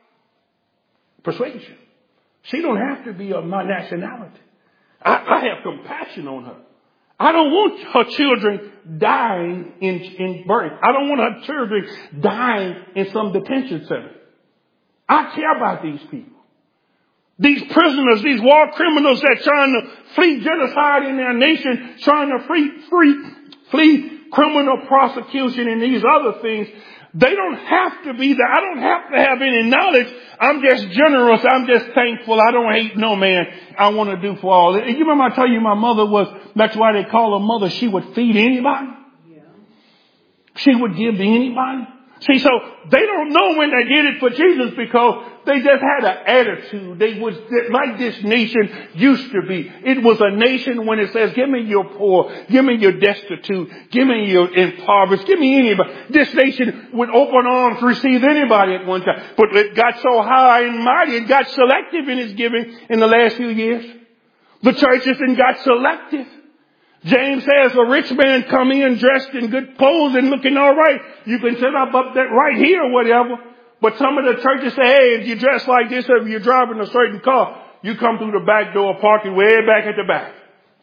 Speaker 1: persuasion. She don't have to be of my nationality. I, I have compassion on her. I don't want her children dying in, in birth. I don't want her children dying in some detention center. I care about these people. These prisoners, these war criminals that are trying to flee genocide in their nation, trying to free, free, flee criminal prosecution and these other things. They don't have to be there. I don't have to have any knowledge. I'm just generous. I'm just thankful. I don't hate no man. I want to do for all. You remember I told you my mother was, that's why they call her mother. She would feed anybody. Yeah. She would give to anybody. See, so they don't know when they did it for Jesus because they just had an attitude. They was like this nation used to be. It was a nation when it says, give me your poor, give me your destitute, give me your impoverished, give me anybody. This nation would open arms receive anybody at one time. But it got so high and mighty, it got selective in its giving in the last few years. The churches then got selective. James says a rich man come in dressed in good clothes and looking all right. You can set up up that right here or whatever. But some of the churches say, hey, if you dress like this or if you're driving a certain car, you come through the back door parking way back at the back.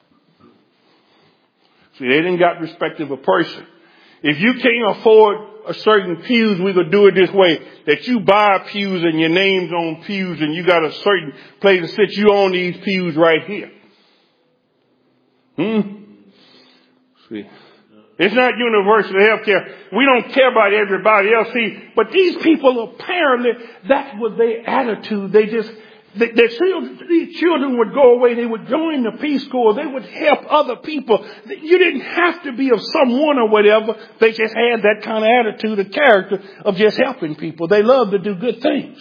Speaker 1: See, they didn't got respect of a person. If you can't afford a certain pews, we could do it this way. That you buy pews and your name's on pews and you got a certain place to sit. You own these pews right here. Hmm? See, it's not universal health care. We don't care about everybody else. See, but these people apparently, that was their attitude. They just, they, their children, these children would go away. They would join the Peace Corps. They would help other people. You didn't have to be of someone or whatever. They just had that kind of attitude, of character of just helping people. They love to do good things.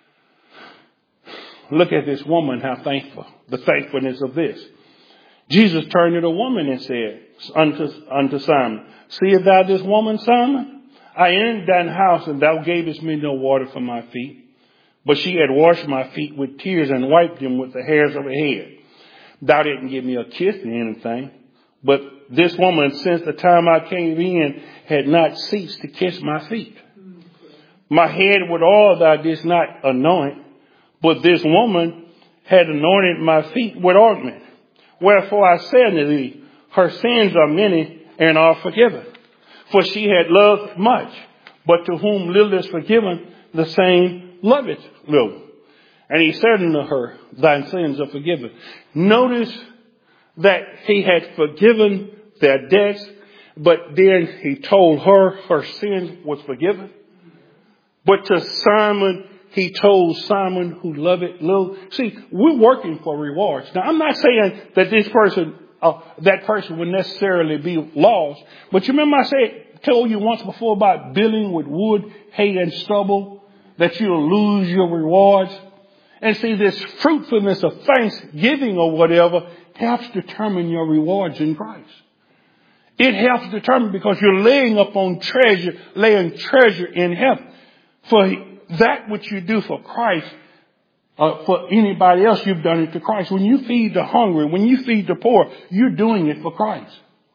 Speaker 1: Look at this woman, how thankful, the thankfulness of this. Jesus turned to the woman and said unto, unto Simon, seest thou this woman, Simon? I entered thine house, and thou gavest me no water for my feet, but she had washed my feet with tears and wiped them with the hairs of her head. Thou didn't give me a kiss or anything, But this woman, since the time I came in, had not ceased to kiss my feet. My head with oil thou didst not anoint, but this woman had anointed my feet with ointment. Wherefore I say unto thee, her sins are many and are forgiven. For she had loved much, but to whom little is forgiven, the same loveth little. And he said unto her, thine sins are forgiven. Notice that he had forgiven their debts, but then he told her her sin was forgiven. But to Simon, he told Simon who loved it little. See, we're working for rewards. Now, I'm not saying that this person, uh, that person would necessarily be lost. But you remember I said, told you once before about building with wood, hay, and stubble, that you'll lose your rewards. And see, this fruitfulness of thanksgiving or whatever helps determine your rewards in Christ. It helps determine because you're laying up on treasure, laying treasure in heaven. For that which you do for Christ, uh, for anybody else, you've done it to Christ. When you feed the hungry, when you feed the poor, you're doing it for Christ.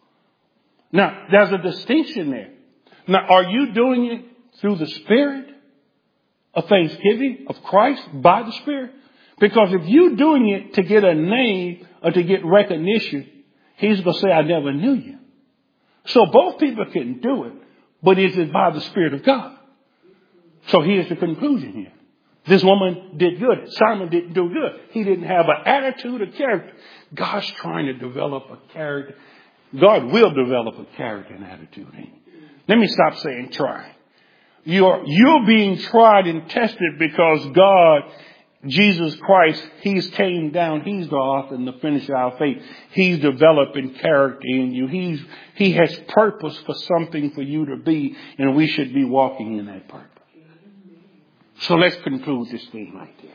Speaker 1: Now, there's a distinction there. Now, are you doing it through the Spirit of thanksgiving of Christ by the Spirit? Because if you're doing it to get a name or to get recognition, he's going to say, I never knew you. So both people can do it, but is it by the Spirit of God? So here's the conclusion here. This woman did good. Simon didn't do good. He didn't have an attitude or character. God's trying to develop a character. God will develop a character and attitude in you. Let me stop saying try. You're, you're being tried and tested because God, Jesus Christ, He's came down. He's the author and the finisher of our faith. He's developing character in you. He's, He has purpose for something for you to be, and we should be walking in that purpose. So let's conclude this thing like this.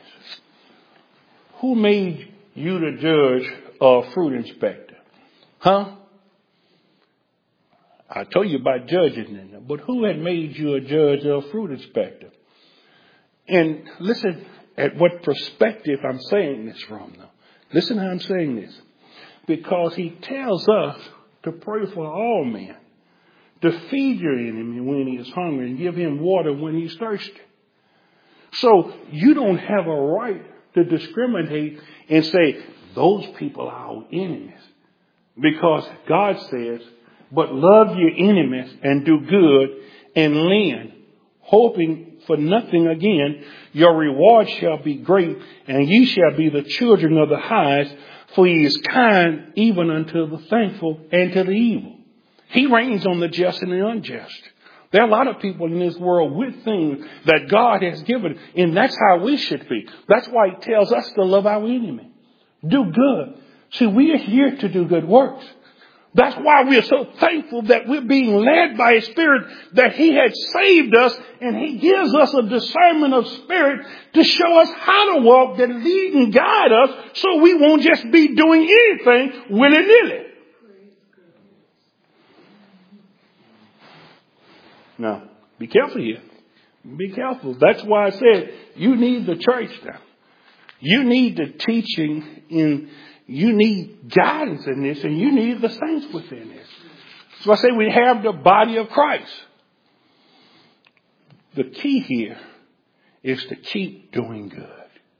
Speaker 1: Who made you the judge or fruit inspector? Huh? I told you about judging, but who had made you a judge or a fruit inspector? And listen at what perspective I'm saying this from now. Listen how I'm saying this. Because he tells us to pray for all men, to feed your enemy when he is hungry and give him water when he's thirsty. So you don't have a right to discriminate and say, those people are our enemies. Because God says, but love your enemies and do good and lend, hoping for nothing again. Your reward shall be great, and ye shall be the children of the highest, for he is kind even unto the thankful and to the evil. He reigns on the just and the unjust. There are a lot of people in this world with things that God has given, and that's how we should be. That's why he tells us to love our enemy. Do good. See, we are here to do good works. That's why we are so thankful that we're being led by His Spirit, that He had saved us, and He gives us a discernment of spirit to show us how to walk, that lead and guide us, so we won't just be doing anything willy-nilly. Now, be careful here. Be careful. That's why I said you need the church now. You need the teaching in, you need guidance in this, and you need the saints within this. So I say we have the body of Christ. The key here is to keep doing good.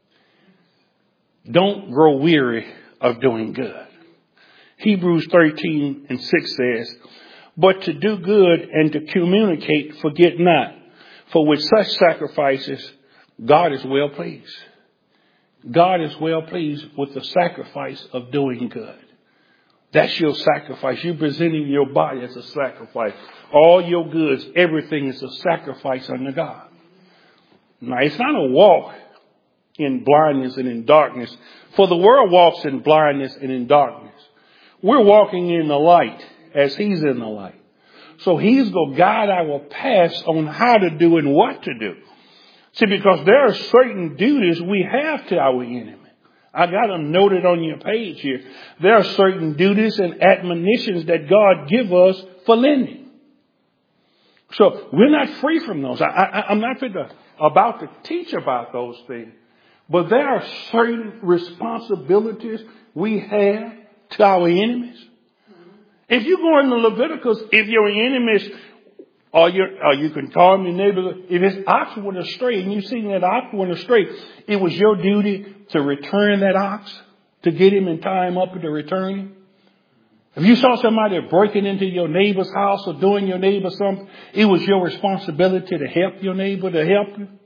Speaker 1: Don't grow weary of doing good. Hebrews thirteen and six says, but to do good and to communicate, forget not. For with such sacrifices, God is well pleased. God is well pleased with the sacrifice of doing good. That's your sacrifice. You're presenting your body as a sacrifice. All your goods, everything is a sacrifice unto God. Now, it's not a walk in blindness and in darkness. For the world walks in blindness and in darkness. We're walking in the light as He's in the light. So He's going to guide our paths on how to do and what to do. See, because there are certain duties we have to our enemy. I got them noted on your page here. There are certain duties and admonitions that God give us for lending. So we're not free from those. I, I, I'm not about to teach about those things. But there are certain responsibilities we have to our enemies. If you go into Leviticus, if your enemies, or, your, or you can call them your neighbors, if his ox went astray and you seen that ox went astray, it was your duty to return that ox, to get him and tie him up and to return him. If you saw somebody breaking into your neighbor's house or doing your neighbor something, it was your responsibility to help your neighbor, to help you.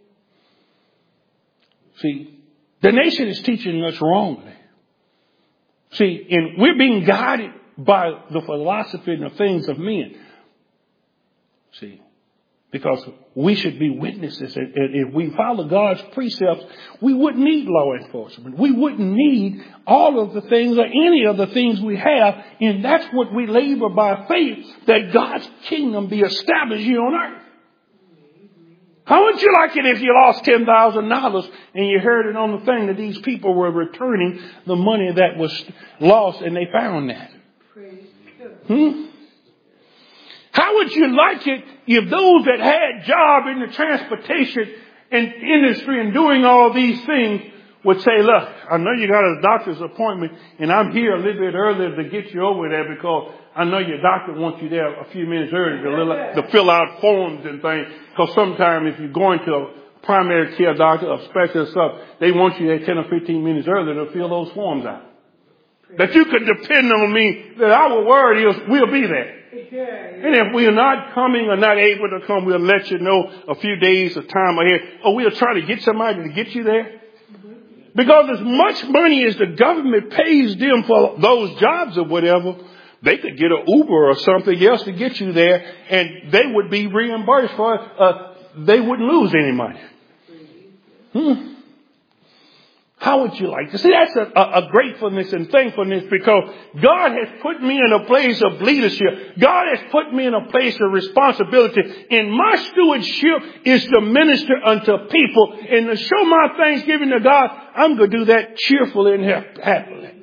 Speaker 1: See, the nation is teaching us wrongly. See, and we're being guided by the philosophy and the things of men. See, because we should be witnesses. And if we follow God's precepts, we wouldn't need law enforcement. We wouldn't need all of the things or any of the things we have. And that's what we labor by faith, that God's kingdom be established here on earth. How would you like it if you lost ten thousand dollars and you heard it on the thing that these people were returning the money that was lost and they found that? Hmm? How would you like it if those that had job in the transportation and industry and doing all these things would say, look, I know you got a doctor's appointment and I'm here a little bit earlier to get you over there because I know your doctor wants you there a few minutes earlier to, to fill out forms and things. Because sometimes if you're going to a primary care doctor or specialist stuff, they want you there ten or fifteen minutes earlier to fill those forms out. That you could depend on me, that our word is we'll be there. And if we are not coming or not able to come, we'll let you know a few days of time ahead. Or we'll try to get somebody to get you there. Because as much money as the government pays them for those jobs or whatever, they could get an Uber or something else to get you there and they would be reimbursed for it. Uh, they wouldn't lose any money. Hmm. How would you like to see? That's a, a, a gratefulness and thankfulness because God has put me in a place of leadership. God has put me in a place of responsibility. And my stewardship is to minister unto people and to show my thanksgiving to God. I'm going to do that cheerfully and happily.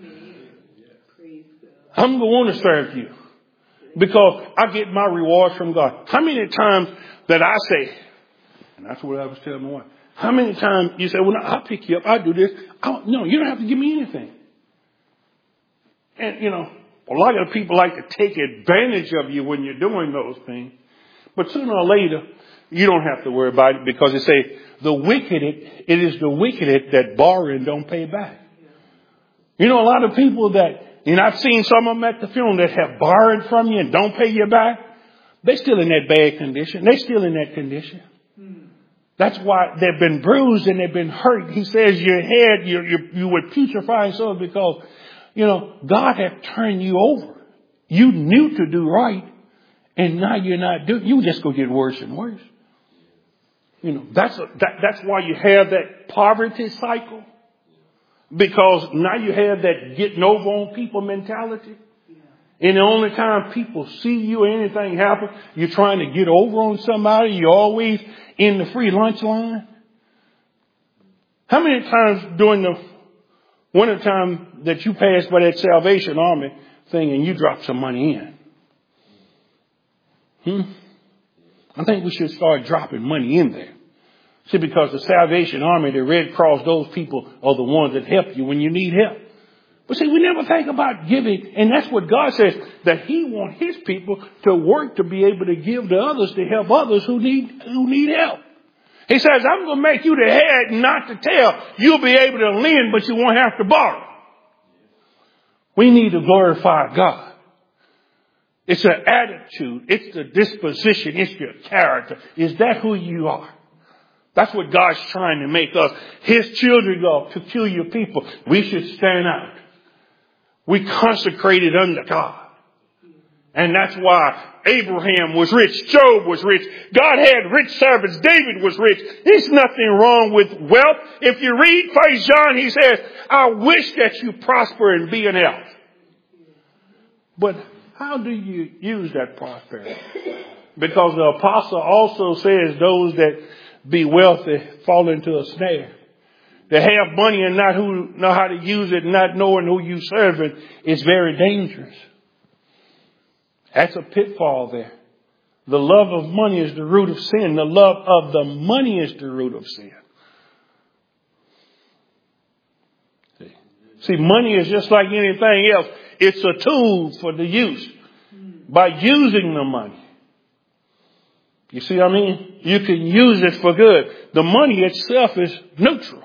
Speaker 1: I'm going to want to serve you because I get my rewards from God. How many times that I say, and that's what I was telling my wife, how many times you say, well, no, I'll pick you up. I'll do this. I'll, no, you don't have to give me anything. And, you know, a lot of people like to take advantage of you when you're doing those things. But sooner or later, you don't have to worry about it because they say the wicked, it is the wicked that borrow and don't pay back. You know, a lot of people that, and I've seen some of them at the funeral that have borrowed from you and don't pay you back. They're still in that bad condition. They're still in that condition. That's why they've been bruised and they've been hurt. He says your head, you you you would putrefy so because, you know, God had turned you over. You knew to do right, and now you're not doing. You just go get worse and worse. You know, that's a, that, that's why you have that poverty cycle, because now you have that getting over on people mentality. And the only time people see you or anything happen, you're trying to get over on somebody. You're always in the free lunch line. How many times during the winter time that you passed by that Salvation Army thing and you dropped some money in? Hmm? I think we should start dropping money in there. See, because the Salvation Army, the Red Cross, those people are the ones that help you when you need help. But see, we never think about giving. And that's what God says, that he wants his people to work to be able to give to others, to help others who need, who need help. He says, I'm going to make you the head and not the tail. You'll be able to lend, but you won't have to borrow. We need to glorify God. It's an attitude. It's the disposition. It's your character. Is that who you are? That's what God's trying to make us. His children are peculiar people. We should stand out. We consecrated unto God. And that's why Abraham was rich. Job was rich. God had rich servants. David was rich. There's nothing wrong with wealth. If you read First John, he says, I wish that you prosper and be in health. But how do you use that prosperity? Because the apostle also says those that be wealthy fall into a snare. To have money and not who know how to use it, not knowing who you serving, is very dangerous. That's a pitfall there. The love of money is the root of sin. The love of the money is the root of sin. See, See money is just like anything else. It's a tool for the use. by using the money. You see what I mean? You can use it for good. The money itself is neutral.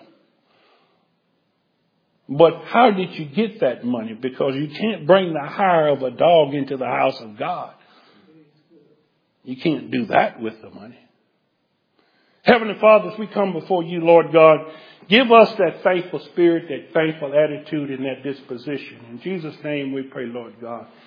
Speaker 1: But how did you get that money? Because you can't bring the hire of a dog into the house of God. You can't do that with the money. Heavenly Father, as we come before you, Lord God, give us that faithful spirit, that thankful attitude, and that disposition. In Jesus' name we pray, Lord God.